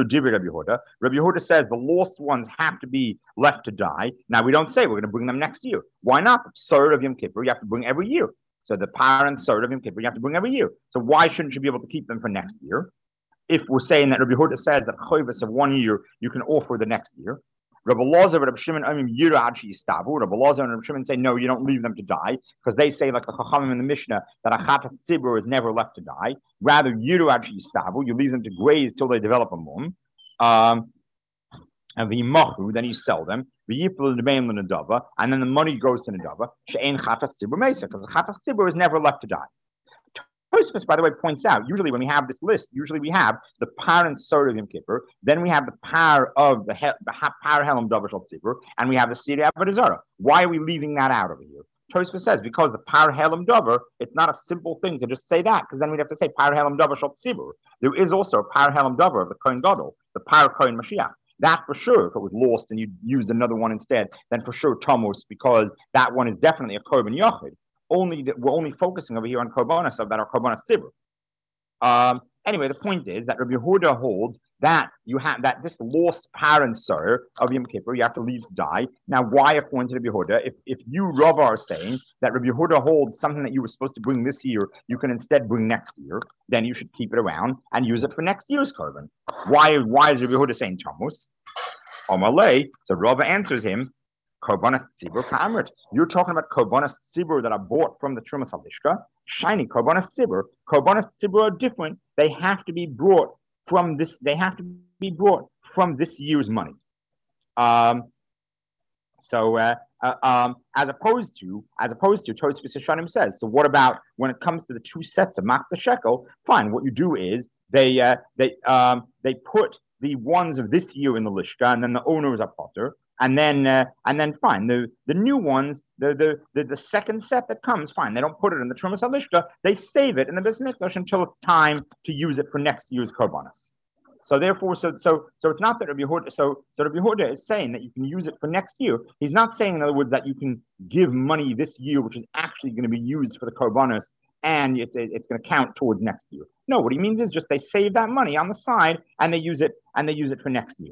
Yehuda says the lost ones have to be left to die. Now we don't say we're going to bring them next year. Why not? The Sod of Yom Kippur you have to bring every year. So the par and Sod of Yom Kippur you have to bring every year. So why shouldn't you be able to keep them for next year? If we're saying that Rabbi Yehuda says that chovis of 1 year you can offer the next year. Rabbi Lazar and Rabbi Shimon Rabbi Lazar and Rabbi Shimon say no, you don't leave them to die, because they say like the Chachamim in the Mishnah that a Chatat Tzibur is never left to die. Rather, Yiru Ad Yistavu, you leave them to graze till they develop a mum. And the Machu, then you sell them. The Yipul the Bain Nadava, and then the money goes to Nadava. She'ain Chatat Tzibur Mesa, because the Chatat Tzibur is never left to die. Tosfos, by the way, points out, usually when we have this list, we have the par and sod of Yom Kippur, then we have the par of the par helam davar shel tzibur, and we have the siri avodah zarah. Why are we leaving that out over here? Tosfos says because the par helam davar, it's not a simple thing to just say that, because then we'd have to say par helam davar shel tzibur. There is also a par helam davar of the Kohen Gadol, the par Kohen Mashiach. That for sure, if it was lost and you used another one instead, then for sure Tomos, because that one is definitely a Korban Yochid. We're only focusing over here on korbanos that are korbanos tzibur. Anyway, the point is that Rabbi Yehuda holds that you have that this lost par and sor of Yom Kippur you have to leave to die. Now, why, according to Rabbi Yehuda, if you Rav are saying that Rabbi Yehuda holds something that you were supposed to bring this year, you can instead bring next year, then you should keep it around and use it for next year's korban. Why is Rabbi Yehuda saying Tammuz? Omalei. So Rav answers him. Korbanos tzibur kamrit. You're talking about korbanos tzibur that are bought from the Trumas Halishka. Shiny korbanos tzibur. Korbanos tzibur are different. They have to be brought from this. They have to be brought from this year's money. So as opposed to Tosfos Yeshanim says. So what about when it comes to the two sets of Makta Shekel? Fine, what you do is they put the ones of this year in the lishka, and then the owners are potter, and then fine, the new ones, the second set that comes, fine, they don't put it in the Trumas Lishka, they save it in the Beis Mikdash until it's time to use it for next year's korbanos. So therefore, so it's not that Rabbi Yehuda. So Rabbi Yehuda is saying that you can use it for next year. He's not saying, in other words, that you can give money this year, which is actually going to be used for the korbanos, and it's going to count towards next year. No, what he means is just they save that money on the side and they use it for next year.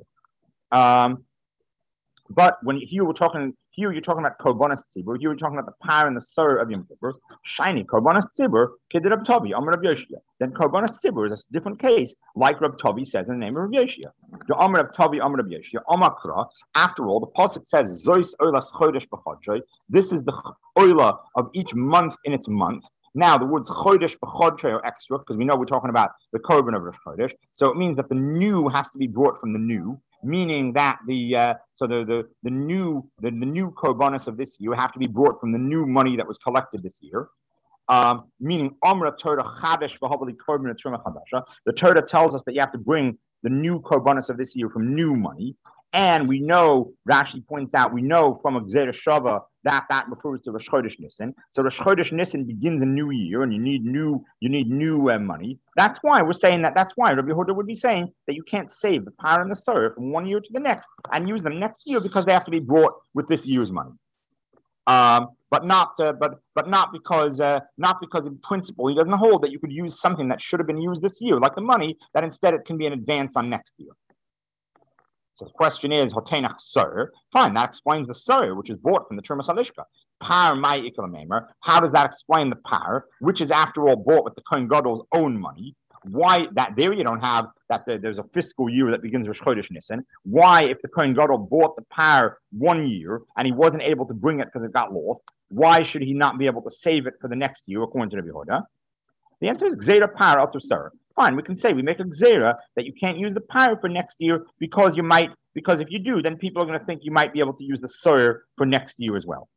But when you're talking about korbanos tzibur. Here you're talking about the power and the sur of Yom Kippur. Shiny korbanos tzibur kedid Rab Tavi Amar Rab Yoshia. Then korbanos tzibur is a different case, like Rab Tavi says in the name of Rab Yoshia. The Amar Rab Tavi Amar Rab Yoshia Amakra. After all, the pasuk says Zois Olas Chodesh B'Chodrei. This is the oila of each month in its month. Now, the words Chodesh B'Chodrei are extra because we know we're talking about the korban of Rosh Chodesh. So it means that the new has to be brought from the new. Meaning that the new korbanos of this year have to be brought from the new money that was collected this year. Meaning Amra Torah Chadesh v'Havali Korban Truma Chadasha. The Torah tells us that you have to bring the new korbanos of this year from new money. And we know, Rashi points out, we know from Gzeira Shava that refers to Rosh Chodesh Nisan. So Rosh Chodesh Nisan begins a new year, and you need new money. That's why we're saying that. That's why Rabbi Yehuda would be saying that you can't save the power and the sorrow from one year to the next and use them next year because they have to be brought with this year's money. But not because in principle he doesn't hold that you could use something that should have been used this year, like the money, that instead it can be an advance on next year. So the question is, Hotenach Sir. Fine, that explains the Sir, which is bought from the Trumas Halishka. Par my Ikalamemer. How does that explain the par, which is after all bought with the Kohen Gadol's own money? Why that there you don't have that there's a fiscal year that begins with Chodesh Nisan? Why, if the Kohen Gadol bought the par 1 year and he wasn't able to bring it because it got lost, why should he not be able to save it for the next year according to Rabbi Yehuda? The answer is Gzeira par alter Sir. Fine, we can say we make a gzeira that you can't use the power for next year because if you do, then people are going to think you might be able to use the sur for next year as well.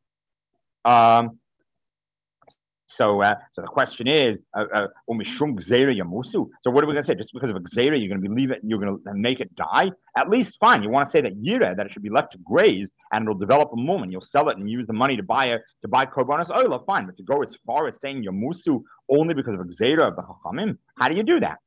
So the question is, so what are we going to say? Just because of a gzeira, you're going to leave it, you're going to make it die? At least fine. You want to say that yira, that it should be left to graze and it'll develop a moment. You'll sell it and use the money to buy korbanos oila, fine. But to go as far as saying yamusu only because of a gzeira of the chachamim, how do you do that?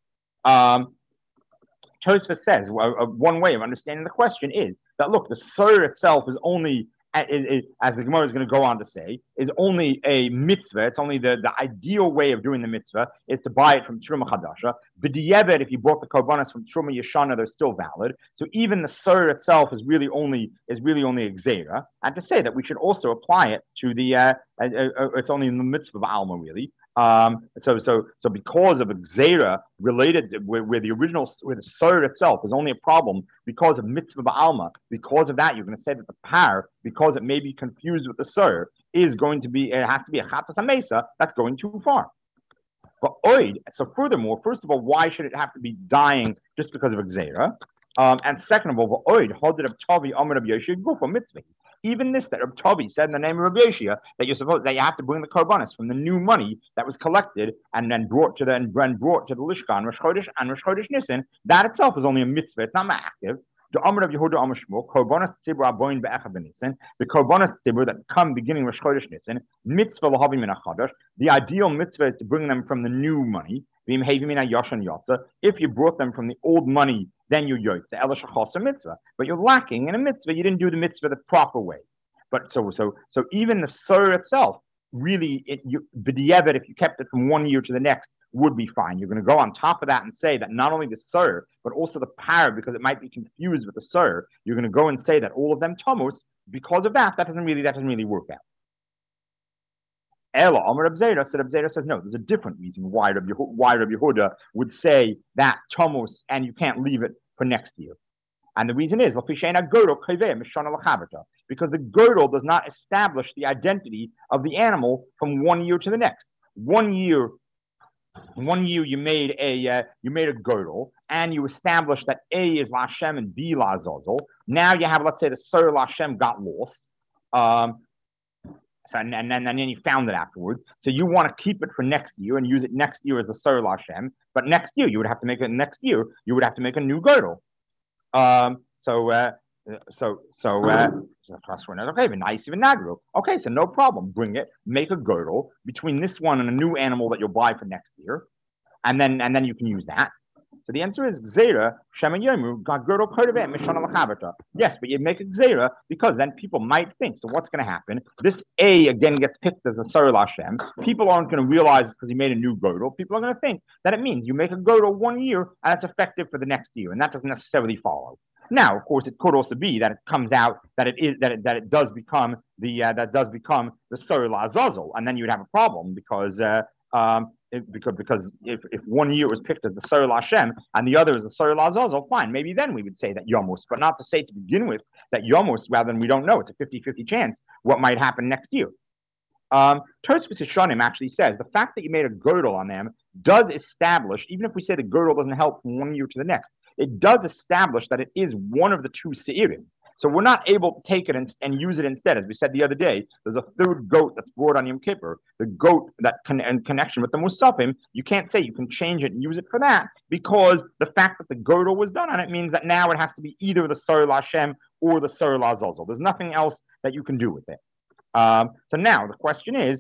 Tosfos says one way of understanding the question is that look, the sur itself is only, as the Gemara is going to go on to say, is only a mitzvah. It's only the ideal way of doing the mitzvah is to buy it from Truma Chadasha. B'di'evet, if you bought the korbanos from Truma Yeshana, they're still valid. So even the sur itself is really only a gzeira. And to say that we should also apply it to the it's only in the mitzvah of Alma really. So because of a gzeira related to, where the sur itself is only a problem because of mitzvah ba'alma, because of that you're going to say that the par, because it may be confused with the sur, is going to be, it has to be a chatzas hamesa. That's going too far. But oid, so furthermore, first of all, why should it have to be dying just because of a gzeira? And second of all, oid hodid of tavi amar of Yoshia go for mitzvah. Even this that Rab Tavi said in the name of Rab Yoshia that you have to bring the korbanos from the new money that was collected and then brought to the Lishkan Rosh Chodesh and Rosh Chodesh Nisan, that itself is only a mitzvah. It's not ma'akiv. The Amar of Yehuda Amar Shmuel korbanos tzibur aboin be'echad b'Nisan, the korbanos tzibur that come beginning Rosh Chodesh Nisan, mitzvah l'havi min ha'chadash. The ideal mitzvah is to bring them from the new money. If you brought them from the old money, then you're yotze ela shachasa mitzvah. But you're lacking in a mitzvah. You didn't do the mitzvah the proper way. But so even the sur itself, really, b'di'evet, if you kept it from 1 year to the next, would be fine. You're going to go on top of that and say that not only the sur, but also the par, because it might be confused with the sur. You're going to go and say that all of them tomos. Because of that, that doesn't really work out. Ela Amar Reb Zera says no. There's a different reason why Rabbi Yehuda would say that tomos and you can't leave it for next year. And the reason is because the girdle does not establish the identity of the animal from 1 year to the next. 1 year you made a girdle and you established that A is Lashem and B Lazazel. Now you have, let's say, the Sir Lashem got lost. So, and then you found it afterwards. So you want to keep it for next year and use it next year as the Sir Lashem. But next year you would have to make it. Next year you would have to make a new girdle. Okay, nice even nagro. Okay, so no problem. Bring it. Make a girdle between this one and a new animal that you'll buy for next year, and then you can use that. So the answer is Gzera, Shema Yomu, got girdle Kodevet, Mishana Lachavata. Yes, but you make a Gzera because then people might think. So what's going to happen? This A again gets picked as the Sar Lashem. People aren't going to realize it's because he made a new girdle. People are going to think that it means you make a girdle 1 year and it's effective for the next year, and that doesn't necessarily follow. Now, of course, it could also be that it comes out that it does become the Sar Lazazel, and then you'd have a problem because if 1 year was picked as the Sar Lashem and the other is the Sar Lazazel, fine, maybe then we would say that Yomos, but not to say to begin with that Yomos, rather than we don't know, it's a 50-50 chance what might happen next year. Tosfos Yeshanim actually says the fact that you made a girdle on them does establish, even if we say the girdle doesn't help from 1 year to the next, it does establish that it is one of the two Seirim. So we're not able to take it and use it instead. As we said the other day, there's a third goat that's brought on Yom Kippur, the goat that in connection with the Musafim. You can't say you can change it and use it for that because the fact that the girdle was done on it means that now it has to be either the Sar Lashem or the Sar Lazazel. There's nothing else that you can do with it. So now the question is,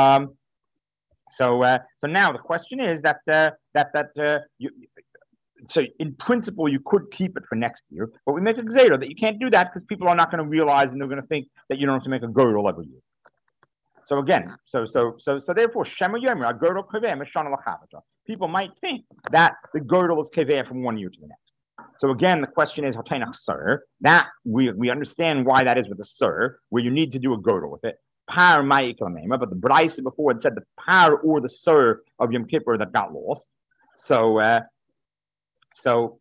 so in principle, you could keep it for next year, but we make a gzera that you can't do that because people are not going to realize and they're going to think that you don't have to make a girdle every year. So again, so therefore, Shema Yomer, a girdle kaveh, meshana lachavata. People might think that the girdle is kaveh from 1 year to the next. So again, the question is hotainach sir. That we understand why that is with the sir, where you need to do a girdle with it. Par ma'iklamema, but the Braisa before it said the par or the sir of Yom Kippur that got lost. So the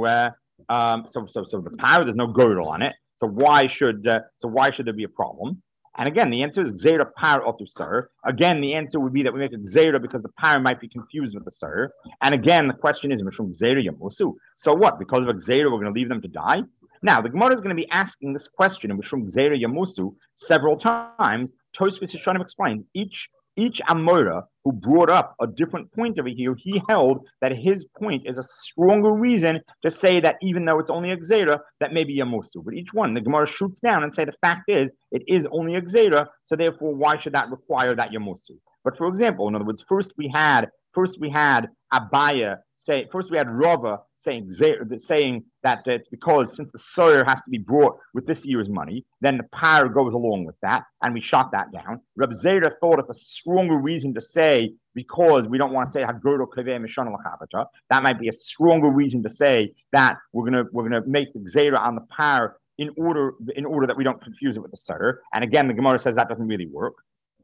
power, there's no girdle on it. So why should there be a problem? And again, the answer is Gzera par otu sir. Again, the answer would be that we make a Gzera because the power might be confused with the sir. And again, the question is Mishum Gzera Yamusu. So what? Because of a Gzera, we're going to leave them to die? Now, the Gemara is going to be asking this question in Mishum Gzera Yamusu several times. Tosfos Yeshanim explains each Amora who brought up a different point over here, he held that his point is a stronger reason to say that even though it's only a Gzera, that may be a Musu. But each one, the Gemara shoots down and say the fact is, it is only a Gzera, so therefore why should that require that Yamusu? But for example, in other words, first we had Abaya say, first we had Rava saying that it's because since the sawyer has to be brought with this year's money, then the power goes along with that, and we shot that down. Reb Zera thought it's a stronger reason to say because we don't want to say Hagurdo Kaveh Mishana Lachavata. That might be a stronger reason to say that we're gonna make the Zera on the power in order that we don't confuse it with the sawyer. And again, the Gemara says that doesn't really work.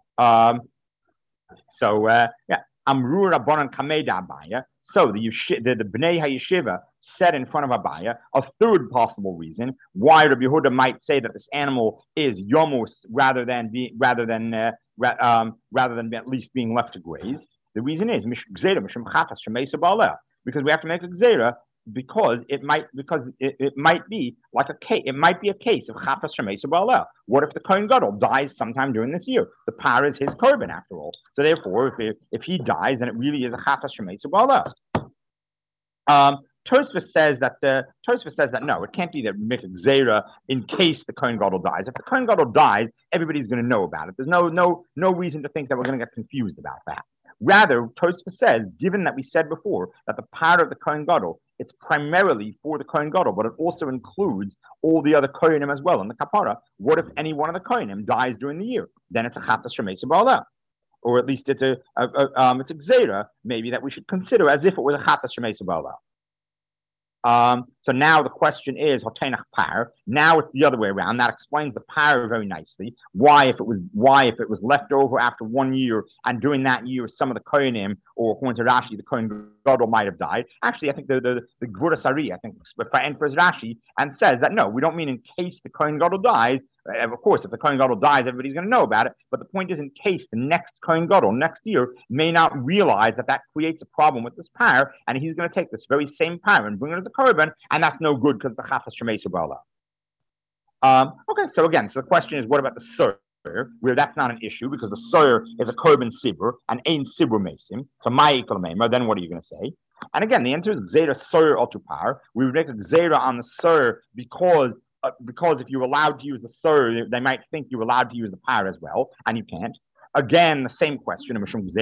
Amrur Rabbanan Kameda Abaya. So the Bnei HaYeshiva said in front of Abaya a third possible reason why Rabbi Yehuda might say that this animal is Yomus rather than at least being left to graze. The reason is because we have to make a Gzera because it might be like a case. It might be a case of Chafas Shemesa Ba'aleh. What if the Kohen Gadol dies sometime during this year? The par is his korban after all. So therefore, if he dies, then it really is a Chafas Shemesa Ba'aleh. Tosfos says that no, it can't be that we make a Gzera in case the Kohen Gadol dies. If the Kohen Gadol dies, everybody's going to know about it. There's no reason to think that we're going to get confused about that. Rather, Tosfos says, given that we said before that the power of the Kohen Gadol, it's primarily for the Kohen Gadol, but it also includes all the other Kohenim as well in the Kapara. What if any one of the Kohenim dies during the year? Then it's a Chafas Shemesa Ba'aleh. Or at least it's a Gzera, maybe that we should consider as if it was a Chafas Shemesa Ba'aleh. So now the question is Hotainach par. Now it's the other way around. That explains the par very nicely. Why if it was left over after 1 year and during that year some of the Kohenim, or according to Rashi, the Kohen Gadol might have died. Actually, I think the Gvura Sari, I think, enters Rashi and says that no, we don't mean in case the Kohen Gadol dies. Of course, if the Kohen Gadol dies, everybody's going to know about it. But the point is, in case the next Kohen Gadol next year may not realize that creates a problem with this par, and he's going to take this very same par and bring it as a korban, and that's no good because it's a Chafas Shemesa Ba'aleh. Okay, so again, so the question is, what about the sur? Where that's not an issue because the sur is a korban sibur and ain sibur mesim. So my equal then what are you going to say? And again, the answer is gzera sur altupar. We would make a gzera on the sur because if you're allowed to use the sur, they might think you're allowed to use the par as well, and you can't. Again, the same question.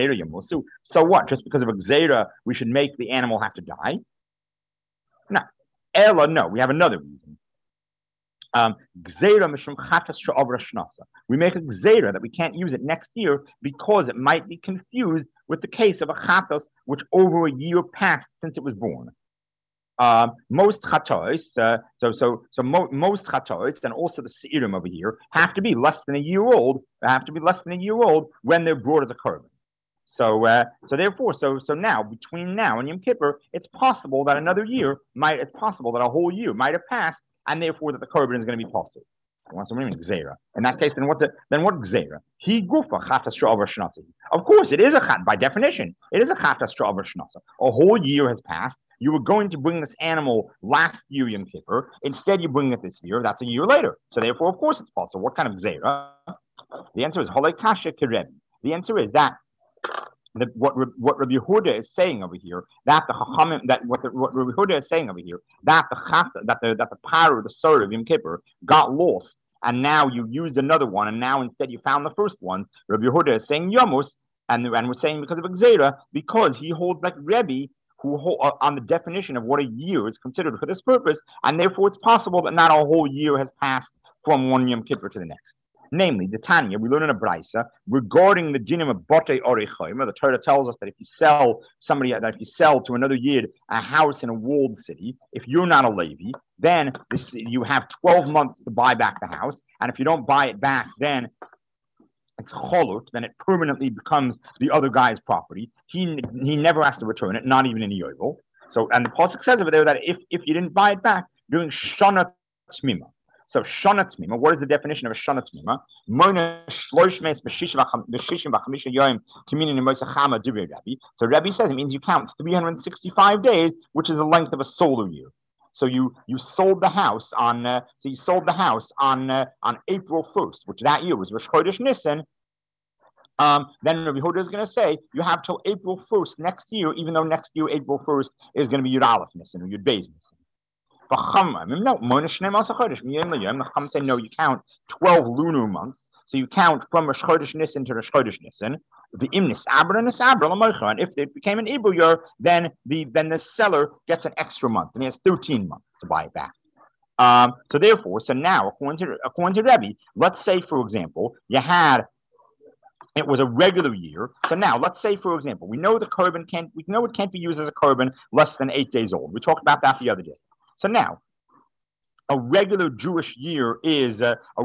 So what? Just because of a gzera, we should make the animal have to die? No. Ella, no. We have another reason. Gzera mishum chatas she'avra shnasa. We make a gzera that we can't use it next year because it might be confused with the case of a chatas which over a year passed since it was born. Most chatos, most chatos, and also the seirim over here have to be less than a year old. They have to be less than a year old when they're brought as a korban. So now between now and Yom Kippur, it's possible that it's possible that a whole year might have passed, and therefore that the korban is going to be possible. What's the meaning gzera? In that case, then what gzera? He gufa chatas sh'avar shnasa. Of course, it is a chat by definition. It is a chatas sh'avar shnasa. A whole year has passed. You were going to bring this animal last year Yom Kippur. Instead, you bring it this year. That's a year later. So therefore, of course, it's possible. What kind of gzera? The answer is holei kasha kirebi. The answer is that what Rabbi Yehuda is saying over here, that the Chachamim, that what Rabbi Yehuda is saying over here, that the power of the Sor of Yom Kippur got lost, and now you used another one, and now instead you found the first one. Rabbi Yehuda is saying Yamus, and we're saying because of Gzeira, because he holds like Rebbe, who hold on the definition of what a year is considered for this purpose, and therefore it's possible that not a whole year has passed from one Yom Kippur to the next. Namely, the Tanya, we learn in a brisa regarding the dinim of bote orichoim. The Torah tells us that if you sell to another yid a house in a walled city, if you're not a Levi, then you have 12 months to buy back the house, and if you don't buy it back, then it's cholut, then it permanently becomes the other guy's property. He never has to return it, not even in yovel. So, and the pasuk says over there that if you didn't buy it back during shana tmima. So shana tmima, what is the definition of a shana tmima? So Rabbi says it means you count 365 days, which is the length of a solar year. So you sold the house on April 1st, which that year was Rosh Chodesh Nisan. Then Rabbi Yehuda is going to say you have till April 1st next year, even though next year April 1st is going to be Yud Aleph Nisan or Yud Beis Nisan. The Chacham say no, you count 12 lunar months. So you count from Rosh Chodesh Nisan to Rosh Chodesh Nisan. The imnis abra and and if it became an Ibru year, then the seller gets an extra month, and he has 13 months to buy it back. So now, according to Rebbe, let's say, for example, it was a regular year. So now, let's say, for example, we know it can't be used as a korban less than 8 days old. We talked about that the other day. So now, a regular Jewish year is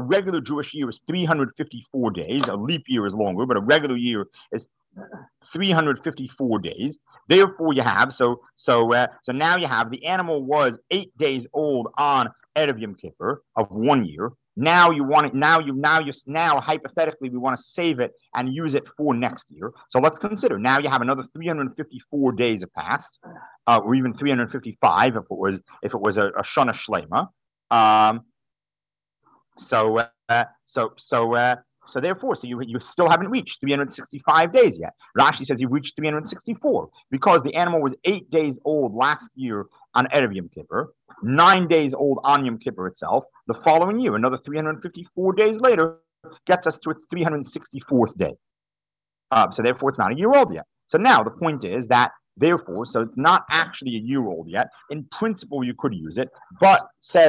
354 days. A leap year is longer, but a regular year is 354 days. Therefore, you have so now you have the animal was 8 days old on Erev Yom Kippur of 1 year. Now hypothetically we want to save it and use it for next year. So let's consider now you have another 354 days have passed, or even 355 if it was a Shana Shlema. So therefore, you still haven't reached 365 days yet. Rashi says you've reached 364 because the animal was 8 days old last year on Erev Yom Kippur, 9 days old on Yom Kippur itself. The following year, another 354 days later, gets us to its 364th day. So therefore, it's not a year old yet. So now the point is that therefore, so it's not actually a year old yet. In principle, you could use it, but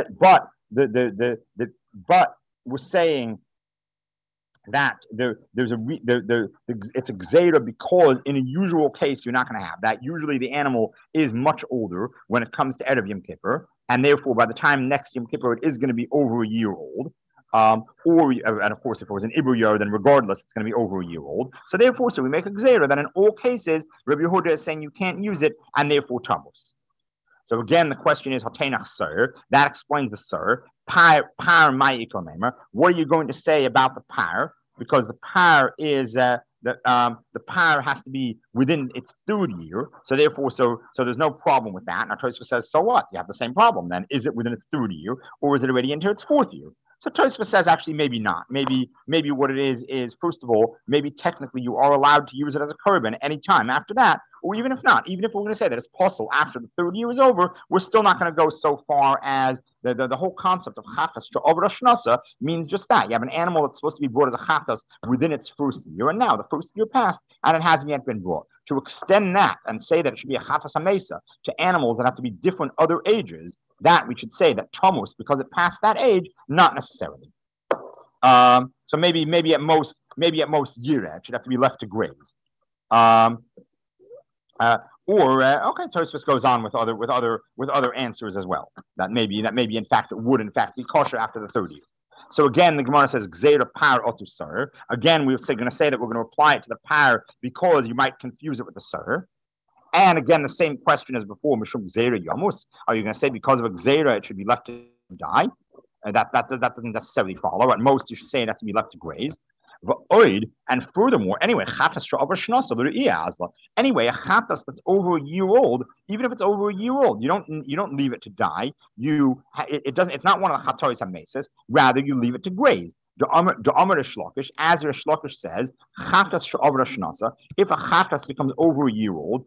we're saying that it's a gzeira because in a usual case you're not going to have that. Usually the animal is much older when it comes to Erev Yom Kippur, and therefore by the time next Yom Kippur it is going to be over a year old. And of course if it was an Ibru year, then regardless it's going to be over a year old. So therefore, we make a gzeira that in all cases Rabbi Yehuda is saying you can't use it, and therefore tamus. So again, the question is Hatenach Sir. That explains the Sir. Par my ikomemer. What are you going to say about the par? Because the par is the par has to be within its third year. So therefore, so there's no problem with that. And our Tosfos says, so what? You have the same problem then. Is it within its third year, or is it already into its fourth year? So Tosfos says actually maybe not. Maybe what it is first of all, maybe technically you are allowed to use it as a korban any time after that, or even if not, even if we're going to say that it's possible after the third year is over, we're still not going to go so far as the whole concept of chafas she'avra shnasa means just that. You have an animal that's supposed to be brought as a chafas within its first year, and now the first year passed and it hasn't yet been brought. To extend that and say that it should be a chafas hamesa to animals that have to be different other ages, that we should say that Tomos, because it passed that age, not necessarily. So maybe at most Yira, it should have to be left to graze. Okay, Tosfos goes on with other answers as well. That maybe in fact it would in fact be kosher after the third year. So again, the Gemara says Gzeira par otusar. Again, we're going to say that we're going to apply it to the par because you might confuse it with the sir. And again, the same question as before, Mishum Gzeira Yamus. Are you going to say because of a Gzeira it should be left to die? That doesn't necessarily follow. At most, you should say it has to be left to graze. And furthermore, anyway, anyway, a chatas that's over a year old, even if it's over a year old, you don't leave it to die. It doesn't. It's not one of the chatois hamesis. Rather, you leave it to graze. The Amar Shlokish, as Rish Lakish says, chatas she'avra shnasa. If a chatas becomes over a year old,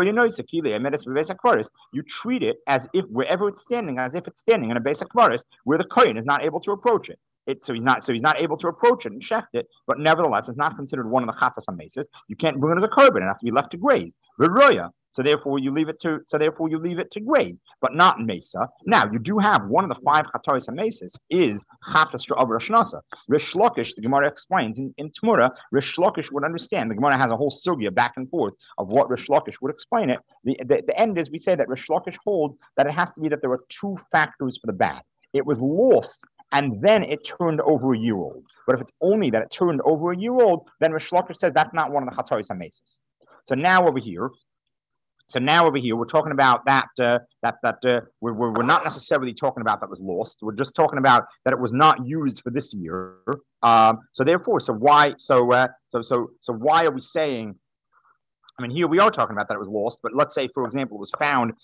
you treat it as if wherever it's standing, as if it's standing in a basic akvaris where the kohen is not able to approach it. So he's not able to approach it and shecht it, but nevertheless, it's not considered one of the chatas hamesis. You can't bring it as a korban; it has to be left to graze. The roya. So therefore, you leave it to graze, but not in mesa. Now you do have one of the 5 chatois hamesis is chatas she'avra shnasa. Rish Lakish, the Gemara explains in Tmura, Rish Lakish would understand. The Gemara has a whole sugya back and forth of what Rish Lakish would explain it. The end is we say that Rish Lakish holds that it has to be that there are 2 factors for the bad. It was lost and then it turned over a year old. But if it's only that it turned over a year old, then Rish Lakish says that's not one of the chatois hamesis. So now over here, we're talking about that. We're not necessarily talking about that was lost. We're just talking about that it was not used for this year. So therefore, why are we saying? I mean, here we are talking about that it was lost, but let's say, for example, it was found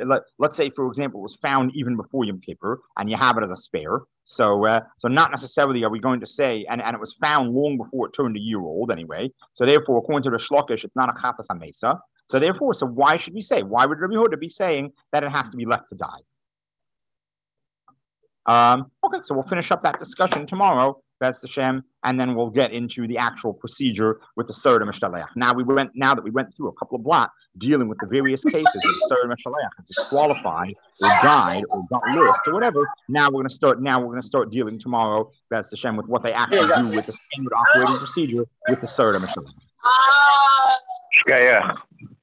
even before Yom Kippur, and you have it as a spare. So not necessarily are we going to say, and it was found long before it turned a year old anyway. So therefore, according to the Shlokish, it's not a chatas hamesa. So therefore, why should we say? Why would Rabbi Yehuda be saying that it has to be left to die? Okay, so we'll finish up that discussion tomorrow, B'ez Hashem, and then we'll get into the actual procedure with the Seder Mishaleach. Now that we went through a couple of blocks dealing with the various cases where the Seder Mishaleach is disqualified or died or got lost or whatever. Now we're going to start dealing tomorrow, B'ez Hashem, with what they actually do with the standard operating procedure with the Seder Mishaleach. Yeah.